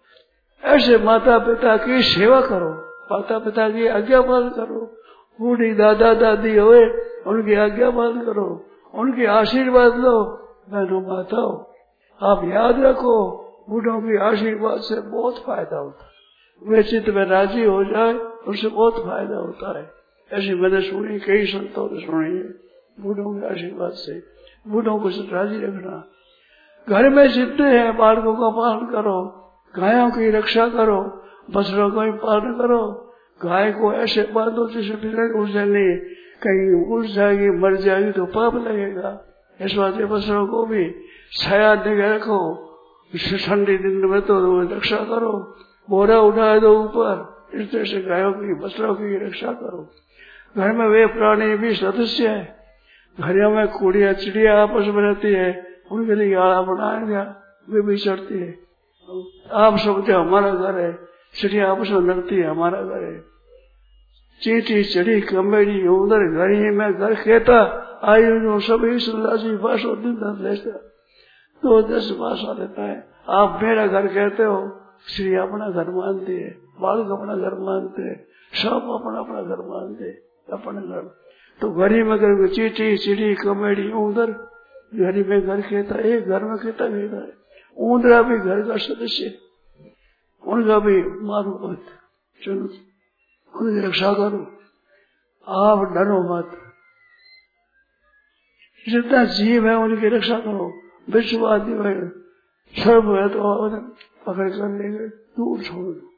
ऐसे माता पिता की सेवा करो, माता पिता की आज्ञा पालन करो। बूढ़ी दादा दादी हुए उनकी आज्ञा पालन करो, उनके आशीर्वाद लो। बहनों माताओं, आप याद रखो, बूढ़ों की आशीर्वाद से बहुत फायदा होता है। वे चित्त में राजी हो जाए उससे बहुत फायदा होता है। ऐसी मैंने सुनी, कई संतों ने सुनी है। बूढ़ों के आशीर्वाद से बूढ़ों को राजी रखना। घर में जितने हैं बालकों का पालन करो, गायों की रक्षा करो, बछड़ों का भी पालन करो। गाय को ऐसे बांधो जैसे फिर उस नहीं, कहीं उड़ जाएगी मर जाएगी तो पाप लगेगा। इस वास्ते बछड़ों को भी छाया देकर रखो, ठंडी दिन में तो रक्षा करो, बोरा उठा दो ऊपर। इस तरह से गायों की बछड़ों की रक्षा करो। घर में वे प्राणी भी सदस्य है। घरों में कुड़िया चिड़िया आपस में रहती है, उनके लिए आड़ा बनाया गया, वे भी चढ़ती है। आप समझते हमारा घर है, चिड़िया आपस में लड़ती है, हमारा घर है। चींटी चढ़ी कमेड़ी उधर घर ही में घर कहता आयु सभी सुल्लासी बासो दिन लेता तो दस भाषा लेता है। आप मेरा घर कहते हो, श्री अपना घर मानते है, बालक अपना घर मानते है, सब अपना अपना घर मानते है, अपने घर। तो घरी में घर चींटी चिड़ी कमेड़ी उधर घरी में घर कहता है, एक घर में कहता कहता है। ऊंदरा भी घर का सदस्य, उनका भी मारो मत, चलो उनकी रक्षा करो, आप डरो मत। जितना जीव है उनकी रक्षा करो। विश्वादी है सर्व है तो पकड़ कर लेंगे, दूर छोड़ दो,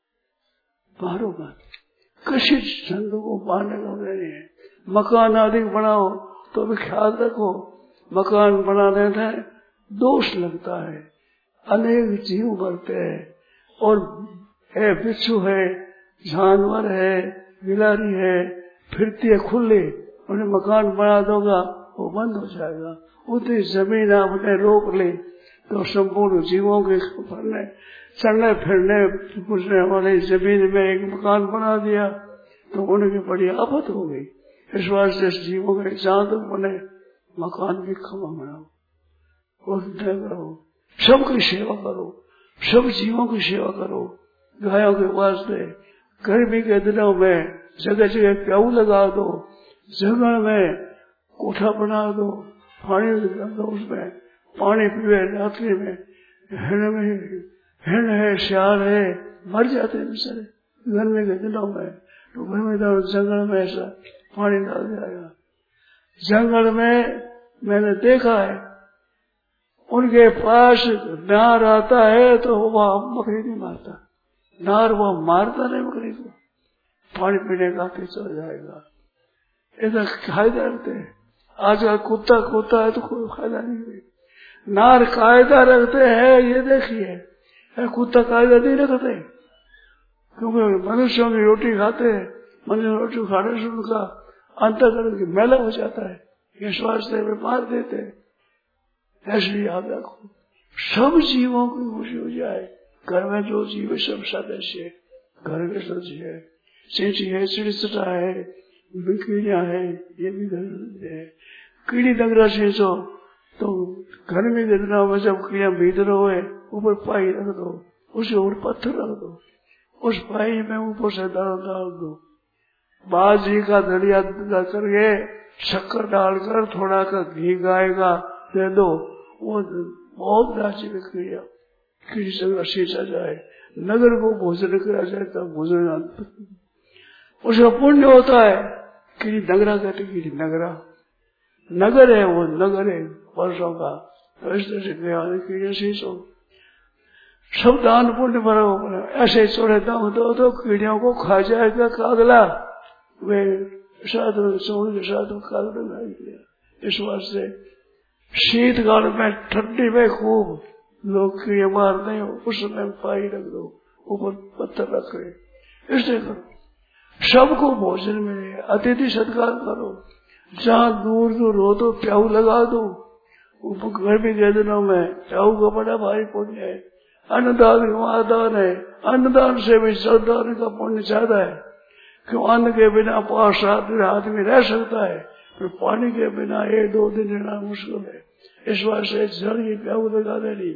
मारो मत। किसी संतों को मारने का नहीं है। मकान आदि बनाओ तो भी ख्याल रखो, मकान बनाने में दोष लगता है, अनेक जीव मरते हैं। और है बिच्छू है, जानवर है, गिलारी है, फिरती है खुले, उन्हें मकान बना दोगा वो बंद हो जाएगा। उतनी जमीन आपने रोक ली तो संपूर्ण जीवों के फरने चलने फिरने घुसने वाली जमीन में एक मकान बना दिया तो उनकी बड़ी आफत हो गई। इस वास्ते जीवों के चांद बने, मकान भी खमा बनाओ, करो, सबकी सेवा करो, सब जीवों की सेवा करो। गायों के वास्ते गर्मी के दिनों में जगह जगह प्याऊ लगा दो, जंगल में कोठा बना दो, पानी दो, उसमें पानी पीवे। रात्रि में हिरण में हिरण है, सियार है, मर जाते हैं बेचारे गर्मी के दिनों में। तो घर में जंगल में ऐसा पानी डाल जाएगा। जंगल में मैंने देखा है, उनके पास नार आता है तो वह बकरी नहीं मारता, नार वह मारता नहीं बकरी को, पानी पीने का चल जाएगा। ऐसा फायदा रखते हैं। आजकल कुत्ता कुत्ता है तो कोई फायदा नहीं है। नार कायदा रखते हैं, ये देखिए, कुत्ता कायदा नहीं रखते क्योंकि मनुष्यों की रोटी खाते हैं, मनुष्य रोटी खाने से उनका अंतःकरण की मैला हो जाता है, ये स्वास्थ्य में मार देते हैं। ऐसे याद रखो, सब जीवों की खुशी हो जाए। घर में जो जीव है सब सदस्य है, घर के सदस्य है। चींटी है, चिड़चिड़ा है, कीड़िया है, ये भी घर है। कीड़ी दंगरा सींचो तो गर्मी के दिनों में जब कीड़ा भीतर हुए ऊपर पाई रख दो, उसके ऊपर पत्थर रख दो, उस पाई में ऊपर से दाल डाल दो, बाजी का दलिया करके शक्कर डालकर थोड़ा का घी गाय का दे दो, वो बहुत राशि में कीड़ा कीड़ी से सींचा जाए, नगर को भोजन किया जाए तब भोजन उसका पुण्य होता है। कीड़ी नगरा कहते, कीड़ी नगरा, नगर है वो, नगर है वर्षों का। तो इस तरह से ज्ञान की जैसे सब दान पुण्य भरा ऐसे चोरे दाम दो तो कीड़ियों को खा जाएगा कागला, वे साधु सोन के साधु कागला नहीं किया। इस वास्ते शीतकाल में ठंडी में खूब लोग कीड़े मारते हो, उसमें पाई रख दो, ऊपर पत्थर रख रहे, इसलिए करो। सबको भोजन मिले, अतिथि सत्कार करो, जहाँ दूर दूर हो तो प्याऊ लगा दो। गर्मी के दिनों में प्याऊ का बड़ा भारी पुण्य है। अन्नदान महादान है, अन्नदान से भी श्रद्धान का पुण्य ज्यादा है। क्यों अन्न के बिना पांच सात दिन आदमी रह सकता है, फिर पानी के बिना एक दो दिन रहना मुश्किल है। इस वास्ते जल की प्याऊ लगा देनी।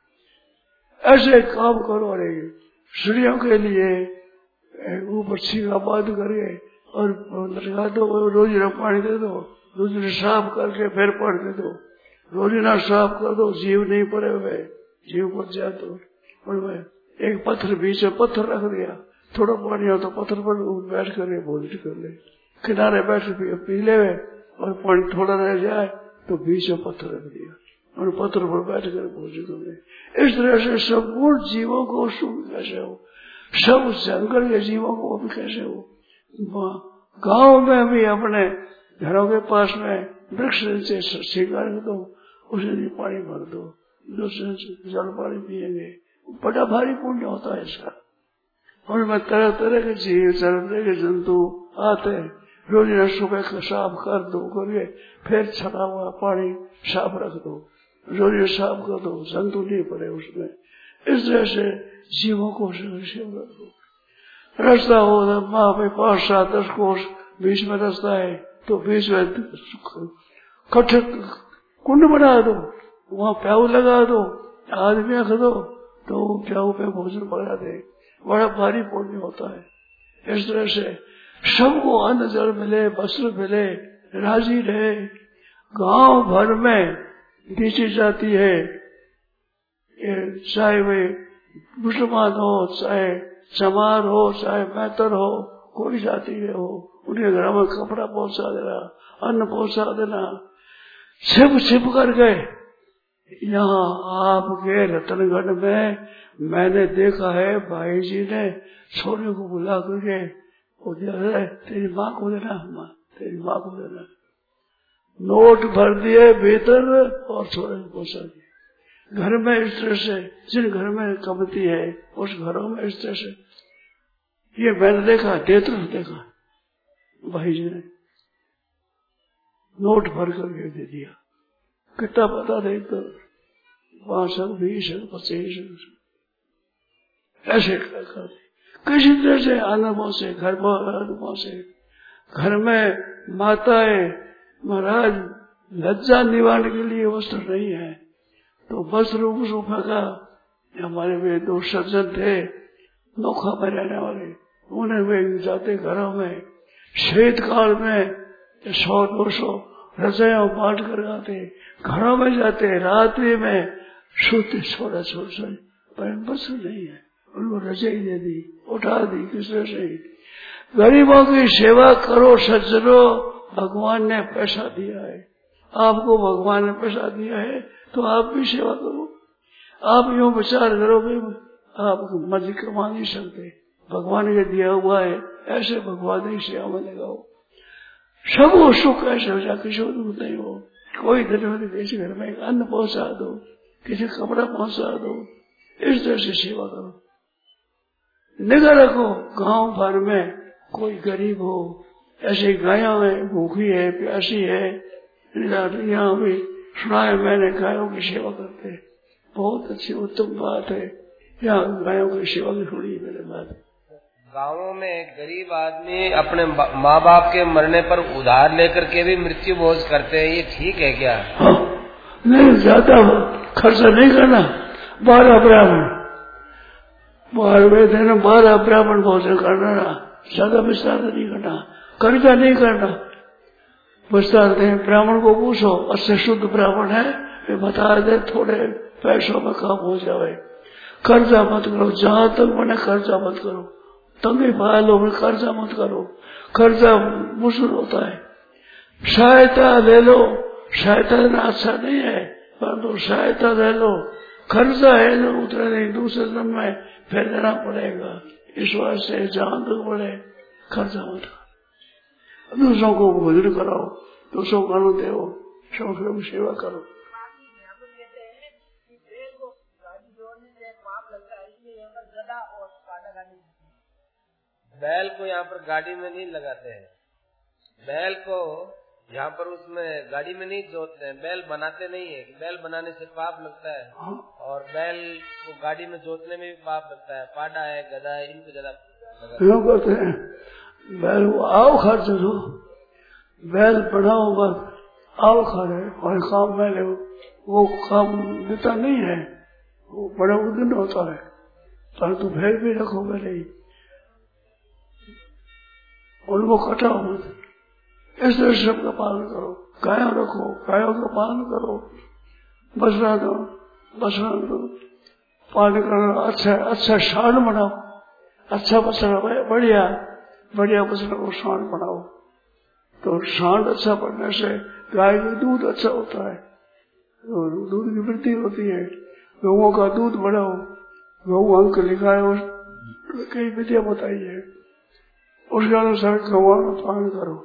ऐसे काम करो रहे सीढ़ियों के लिए ऊपर छीका बांध करके और लगा दो, रोजीना पानी दे दो, रोजीना साफ करके फिर पानी दे दो, रोजीना साफ कर दो, जीव नहीं पड़े हुए, जीव पड़ जाए तो उनमें एक पत्थर बीच में पत्थर रख दिया, थोड़ा पानी हो तो पत्थर पर बैठ कर भोजन कर ले, किनारे बैठ पी ले और पानी थोड़ा रह जाए तो बीच में पत्थर रख दिया और पत्थर पर बैठ कर भोजन कर ले। इस तरह से संपूर्ण जीवों को सुख कैसे हो, सब जंगल के जीवों को भी कैसे हो। गांव में भी अपने घरों के पास में वृक्ष से सिंगार दो, उसे भी पानी भर दो, दूसरे जल पानी पिएंगे, बड़ा भारी पुण्य होता है इसका। उनमें तरह तरह के जीव तरह तरह के जंतु आते हैं, रोजाना सुबह का साफ कर दो करके फिर छटा हुआ पानी साफ रख दो, रोजाना साफ कर दो, जंतु नहीं पड़े उसमें। इस तरह से जीवों को सेवा रखो। रास्ता हो वहां पे पांच सात दस कोस बीच में रास्ता है तो बीच में कट्ठे कुंड बना दो, वहां प्याऊ लगा दो, आदमी रख दो तो प्याऊ पे भोजन बना दे, बड़ा भारी पुण्य होता है। इस तरह से सबको अन्न जल मिले, वस्त्र मिले, राजी रहे। गांव भर में नीची जाती है, चाहे वे मुसलमान हो, चाहे चमार हो, चाहे मैतर हो, कोई जाति हो, उनके घर में कपड़ा पहुंचा देना, अन्न पहुंचा देना, छिप छिप कर गए। यहाँ आपके रतनगढ़ में मैंने देखा है भाई जी ने छोरे को बुला करके तेरी माँ को देना, माँ तेरी माँ को देना, नोट भर दिए भीतर और छोरे को पहुंचा दिए। घर में इस तरह से, जिन घर में कमती है उस घरों में इस तरह से, ये मैंने देखा, नेत्र देखा, भाई जी ने नोट भर करके दे दिया। कितना पता नहीं तो पांच बीस पच्चीस ऐसे करते किसी तरह से अन्न पहुंचे, घर पहुंचे। घर में माताएं महाराज लज्जा निवारण के लिए वस्त्र नहीं है तो वस्त्र रूपा का हमारे वे दो सज्जन थे नोखा में रहने वाले, उन्हें वे जाते घरों में शीतकाल में सौ दो सौ रजाइयों बांट कर आते, घरों में जाते, रात्रि में सोते छोड़ा छोड़ छोड़ पर वस्त्र नहीं है, उनको रजाई दे दी, उठा दी। किस तरह से गरीबों की सेवा करो सज्जनों, भगवान ने पैसा दिया है, आपको भगवान ने पैसा दिया है तो आप भी सेवा करो। आप यूं विचार करोगे आप मर्जी कमा नहीं सकते, भगवान के दिया हुआ है, ऐसे भगवान की सेवा में लगाओ। सबको सुख ऐसे हो जाए, किसी को दुख नहीं हो। कोई धर्म किसी घर में अन्न पहुंचा दो, किसी कपड़ा पहुंचा दो, इस तरह से सेवा करो। निगाह रखो गांव भर में कोई गरीब हो, ऐसी गायों में भूखी है, प्यासी है, यहाँ भी सुनाए मैंने गायों की सेवा करते, बहुत अच्छी उत्तम बात है। यहाँ गायों की सेवा की सुनी मेरे बात। गाँवों में गरीब आदमी अपने माँ बाप के मरने पर उधार लेकर के भी मृत्यु भोज करते हैं, ये ठीक है क्या? हाँ, नहीं ज्यादा खर्चा नहीं करना। बारह ब्राह्मण बारह दिन बारह ब्राह्मण भोजन करना, ज्यादा विस्तार नहीं करना, कर्जा नहीं करना। विस्तार दे ब्राह्मण को पूछो, अच्छे शुद्ध ब्राह्मण है वे बता दे, थोड़े पैसों में काम हो जाए। कर्जा मत करो, जहां तक बने कर्जा मत करो, तंगी पालो में कर्जा मत करो, कर्जा मुश्किल होता है। सहायता ले लो, सहायता देना अच्छा नहीं है, परंतु सहायता दे लो, खर्चा है जो उतरे नहीं, दूसरे जन्म में फिर देना पड़ेगा। इस वास्ते जहां तक बढ़े खर्चा मत करो, दूसरों को भोजन कराओ, दूसरों को अन्न दो, सबसे की सेवा करो। बैल को यहाँ पर गाड़ी में नहीं लगाते हैं, बैल को यहाँ पर उसमें गाड़ी में नहीं जोतते हैं, बैल बनाते नहीं है। बैल बनाने से पाप लगता है, और बैल को गाड़ी में जोतने में भी पाप लगता है। पाडा है, गधा है, इनको ज्यादा क्यों कहते हैं बैल को आओ खर्च दो, बैल बनाओ बस आओ खा रहे और काम में ले, वो काम देता नहीं है, वो बड़ा उदिन होता है, परंतु भेड़ भी रखो पहले ही, उनको कटाओ मत। इस तरह से सबका पालन करो, गायों रखो, गायों का पालन करो, बछड़ा दो, बछड़ा दो, पालन करो, अच्छा अच्छा शान बनाओ, अच्छा बछड़ा बढ़िया बढ़िया बछड़ा को शान बनाओ, तो शान अच्छा बनने से गाय का दूध अच्छा होता है, तो दूध की वृद्धि होती है। गौओं का दूध बढ़ाओ, गौ अंक लिखा है, उस कई विधियां बताई है, उसके अनुसार गौओं का पालन करो।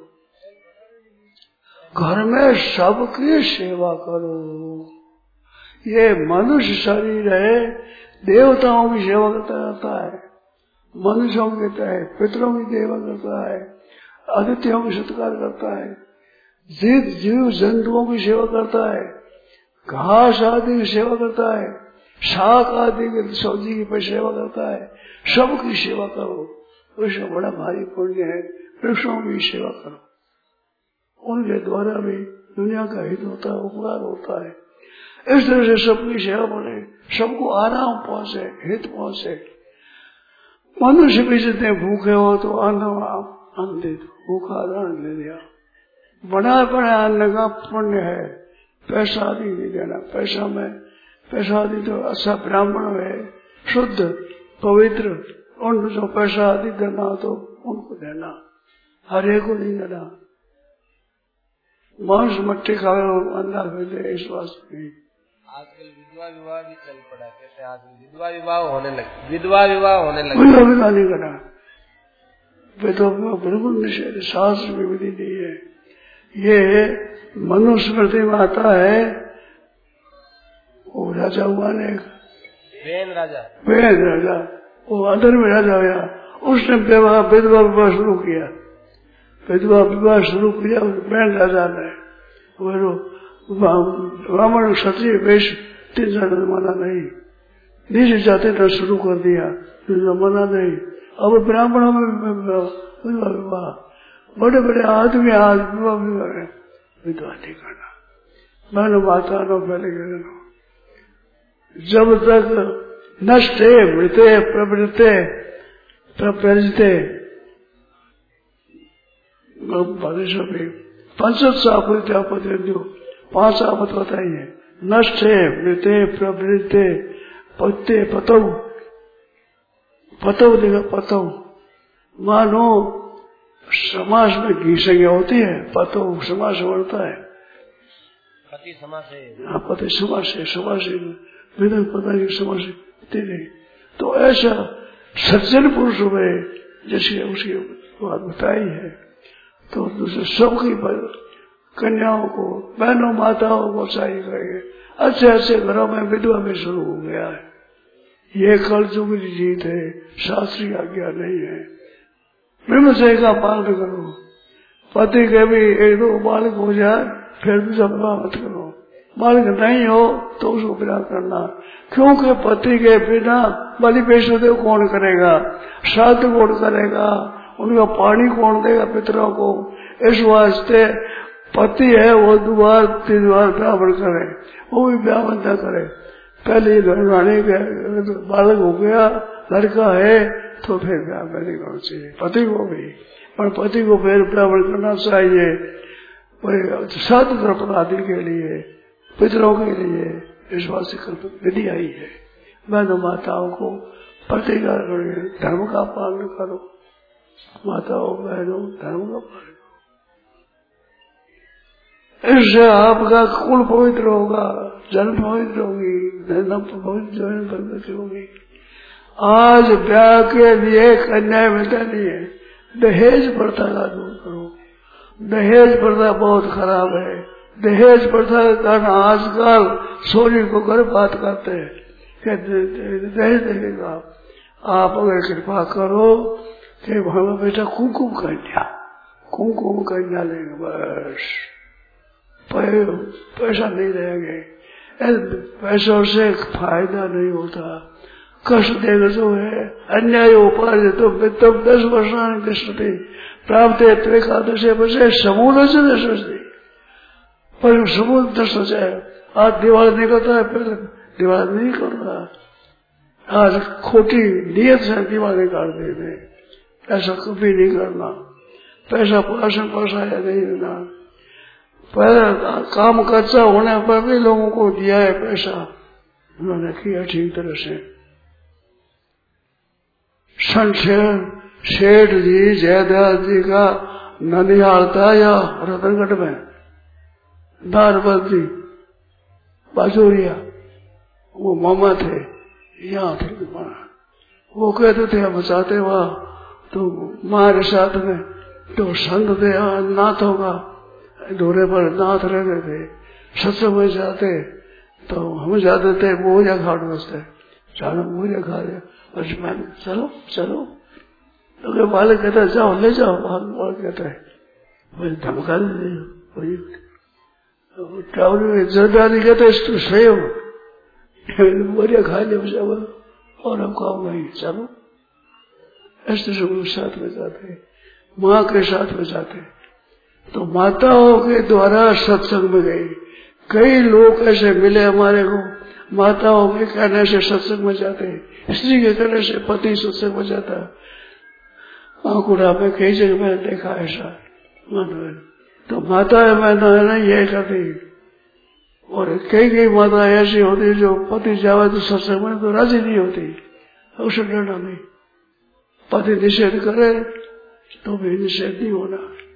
घर में सबकी सेवा करो। ये मनुष्य शरीर है, देवताओं की सेवा करता रहता है, मनुष्यों की करता है, पितरों की सेवा करता है, अतिथियों की सत्कार करता है, जीव जीव जंतुओं की सेवा करता है, घास आदि की सेवा करता है, शाक आदि की सब्जी की सेवा करता है। सबकी सेवा करो, उसमें बड़ा भारी पुण्य है। वृक्षों की सेवा करो, उनके द्वारा भी दुनिया का हित होता है, उपकार होता है। इस तरह से सबकी सेवा बने, सबको आराम पहुंचे, हित पहुंचे। मनुष्य भी जितने भूखे हो तो अन्न अन्न दे दो, भूखा अन्न दे दिया, बना बना अन्न का पुण्य है। पैसा आदि नहीं देना, पैसा में पैसा आदि तो अच्छा ब्राह्मण है, शुद्ध पवित्र, उनको जो पैसा आदि देना हो तो उनको देना, हर एक को नहीं देना। मांस मट्टी खावे अंडा दे, इस वास्ते नहीं। आजकल विधवा विवाह भी चल पड़ा, कहते हैं आजकल विधवा विवाह होने लगे, विधवा विवाह होने लगे। विधवा विवाह नहीं करना, विधवा विवाह बिल्कुल निषेध, शास्त्र में विधि नहीं है। ये मनुस्मृति में आता है, वो राजा हुआ ने, बेन राजा बेन राजा, वो अंदर में राजा हुआ, उसने विधवा विवाह शुरू किया, विधवा विवाह शुरू किया बेन राजा ने। वो ब्राह्मण क्षत्रिय वेश तीन जन मना नहीं, नीचे जाते था शुरू कर दिया, मना नहीं। अब ब्राह्मणों में विधवा विवाह, बड़े बड़े आदमी आज विवाह विवाह विधवा नहीं करना, मैंने माता नो पहले कहना, जब तक नष्टे मृते प्रवृत्ते प्रपरिजते पंचत सापत्य आपत्ति, पांच आपत बताई है। नष्टे मृते प्रवृत्ते पत्ते पतौ, पतौ देगा पतौ, मानो समाज में घी संज्ञा होती है, पतौ समाज बढ़ता है, पति समाज है, हाँ पति समाज से, समाज से विधि पता नहीं समाज से नहीं। तो ऐसा सज्जन पुरुष हुए जैसे उसकी बात बताई है, तो दूसरे सबकी कन्याओं को, बहनों माताओं को चाहिए करेंगे। अच्छे अच्छे घरों में विधवा में शुरू हो गया है, ये कल युग की जीत है, शास्त्रीय आज्ञा नहीं है। ब्रह्मचर्य का पालन करो, पति के भी एक दो बालक हो जाए फिर भी सब मत करो, बालक नहीं हो तो उसको विवाह करना, क्योंकि पति के बिना बलि वैष्णोदेव कौन करेगा, श्राद्ध कौन करेगा, उनका पानी कौन देगा पितरों को। इस वास्ते पति है वो द्वार तीन बार ब्राह्मण करे, वो भी ब्राह्मण न करे। पहले रानी के बालक हो गया, लड़का है तो फिर ब्राह्मण नहीं करना चाहिए, पति को भी, पर पति को फिर ब्राह्मण करना चाहिए सात द्रपण आदि के लिए, पितरों के लिए। इस बात से विधि आई है। बहनों माताओं को प्रतिज्ञा करो, धर्म का पालन करो, माताओं बहनों धर्म का पालन करो। इससे आपका कुल पवित्र होगा, जन पवित्र होगी, पवित्र होगी। आज ब्याह के लिए कन्या मिलता नहीं है, दहेज प्रथा का दूर करो। दहेज प्रथा बहुत खराब है। दहेज प्रथा के कारण आजकल सोनी को गर्भपात करते हैं, कहते दहेज देगा। आप अगर कृपा करो कि हमारा बेटा कुमकुम कन्या, कुमकुम कन्या लेंगे, बस पैसा नहीं देंगे। पैसों से फायदा नहीं होता, कष्ट देगा जो है अन्याय उपाय तो तब दस वर्षानि तिष्ठति प्राप्त त्रिकादशे बसे समूल से दृष्टि, पर समूल दृष्ट जाए। आज दिवाली निकलता है, पहले दिवाली नहीं करता। आज खोटी नियत से दिवाली काट देते, ऐसा कभी नहीं करना। पैसा पासन पसाया नहीं देना। पहले काम कच्चा होने पर भी लोगों को दिया है पैसा, उन्होंने किया ठीक तरह से। संत शेठ जी जयदयाल जी का ननिहाल था या रतनगढ़ में, दारबंदी बाजोरिया, वो मामा थे, यहाँ थे। वो कहते थे हम चाहते वहां तो हमारे साथ में तो संत थे, नाथ होगा, डोरे पर नाथ रहते थे। सत्संग में जाते तो हम जाते थे मोजा घाट बसते, चारों मोजा खा लिया, बस मैं चलो चलो तो बालक कहता है जाओ ले जाओ, बाल कहता है वही धमका दे। ट्रावल में जरदारी कहते है स्वयं मोजा खा लिया और हम काम नहीं, चलो। ऐसे सब साथ में जाते, माँ के साथ में जाते तो माताओं के द्वारा सत्संग में गए। कई लोग ऐसे मिले हमारे को, माताओं के कहने से सत्संग में जाते, स्त्री के कहने से पति सत्संग में जाता। आंकुड़ा में कई जगह मैंने देखा ऐसा। तो माता मैंने ये करती, और कई कई माता ऐसी होती जो पति जावे तो सत्संग में तो राजी नहीं होती, उसे डरना नहीं। पति निषेध करे तो भी निषेध नहीं होना।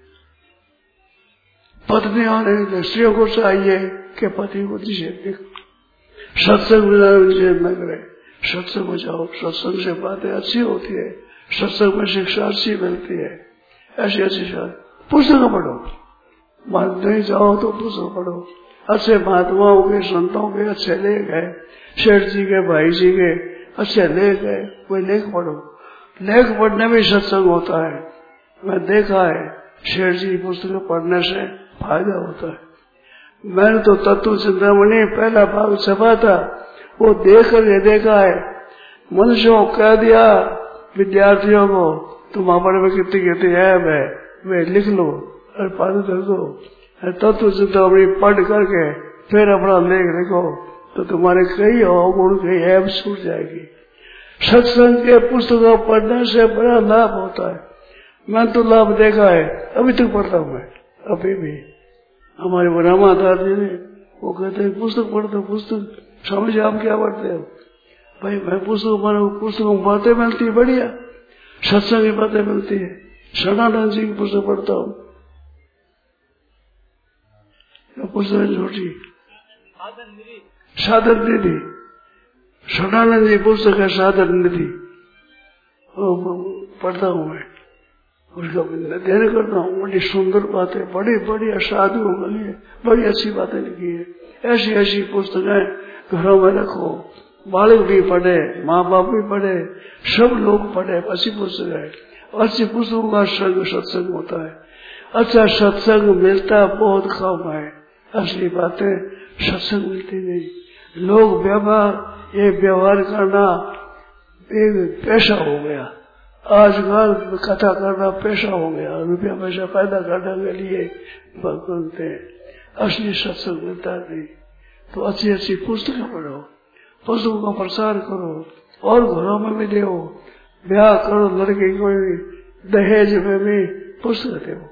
पत्नी आने स्त्रियों को चाहिए कि पति को निषेध नहीं, सत्संग में निषेध न करे। सत्संग में जाओ, सत्संग से बातें अच्छी होती है, सत्संग में शिक्षा अच्छी मिलती है। ऐसी अच्छी पुस्तक पढ़ो, मान नहीं जाओ तो पुस्तक पढ़ो। अच्छे महात्माओं के संतों के अच्छे लेख है, शेठ जी के भाई जी के अच्छे लेख है, कोई लेख पढ़ो। लेख पढ़ने में सत्संग होता है। मैं देखा है शेठ जी पुस्तक पढ़ने से फायदा होता है। मैंने तो तत्व चिंतामणि पहला भाग छपा था, वो देख कर ये देखा है। मनुष्यों को कह दिया विद्यार्थियों को तुम अपने में कितनी कितनी है वे, वे लिख लो और पानी कर दो। तत्व चिंतामणि पढ़ करके फिर अपना लेख लिखो तो तुम्हारे कई अवगुण की ऐब छूट जाएगी। सत्संग के पुस्तकों पढ़ने से बड़ा लाभ होता है। मैं तो लाभ देखा है, अभी तक पढ़ता हूँ मैं, अभी भी। हमारे रामाधार जी ने वो कहते हैं पुस्तक पढ़ते, पुस्तक स्वामी जी आप क्या पढ़ते हो? भाई मैं पुस्तक पढ़ू, पुस्तकों में बातें मिलती है बढ़िया, सत्संग की बातें मिलती है। सनातन जी की पुस्तक पढ़ता हूँ, पुस्तक छोटी साधन निधि, सनातन जी पुस्तक है साधन निधि, पढ़ता हूँ मैं, उसका अध्ययन करता हूँ। बड़ी सुंदर बातें, बड़ी बड़ी साधुओं के लिए बड़ी अच्छी बातें लिखी है। ऐसी ऐसी पुस्तकें घरों में रखो, बालक भी पढ़े, माँ बाप भी पढ़े, सब लोग पढ़े। अच्छी पुस्तक है, अच्छी पुस्तकों का संग सत्संग होता है। अच्छा सत्संग मिलता बहुत कम है, असली बातें सत्संग मिलती नहीं। लोग व्यवहार ये व्यवहार करना एक पैसा हो गया, आजकल कथा करना पैसा हो गया, रुपया पैसा पैदा करने के लिए करते हैं, असली सत्संग मिलता नहीं। तो अच्छी अच्छी पुस्तकें पढ़ो, पुस्तकों का प्रसार करो और घरों में भी दो। ब्याह करो लड़के को दहेज में भी पुस्तक दो।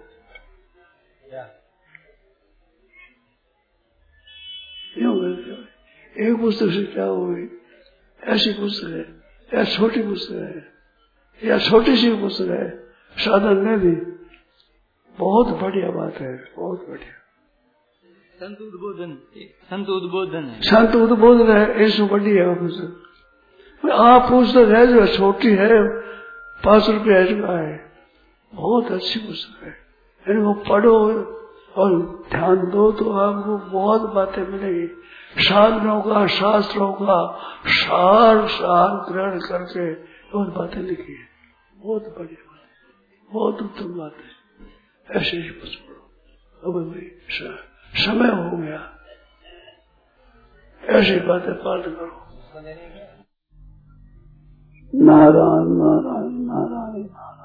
एक पुस्तक से क्या होगी? ऐसी पुस्तक है या छोटी पुस्तक है या छोटी सी पुस्तक है, साधन में भी बहुत बढ़िया बात है, बहुत बढ़िया। संत उद्बोधन संत उद्बोधन है संत उद्बोधन है इसमें बड़ी है आप पुस्तक है जो छोटी है पांच रुपया इसका है बहुत अच्छी पुस्तक है इनको पढ़ो और ध्यान दो तो आपको बहुत बातें मिलेगी साधनों का शास्त्रों का सार सार ग्रहण करके बहुत बातें लिखी है बहुत बढ़िया बात बहुत उत्तम बात है ऐसे ही कुछ पढ़ो अब भाई समय हो गया ऐसी बातें पाठ करो नारायण नारायण नारायण नारायण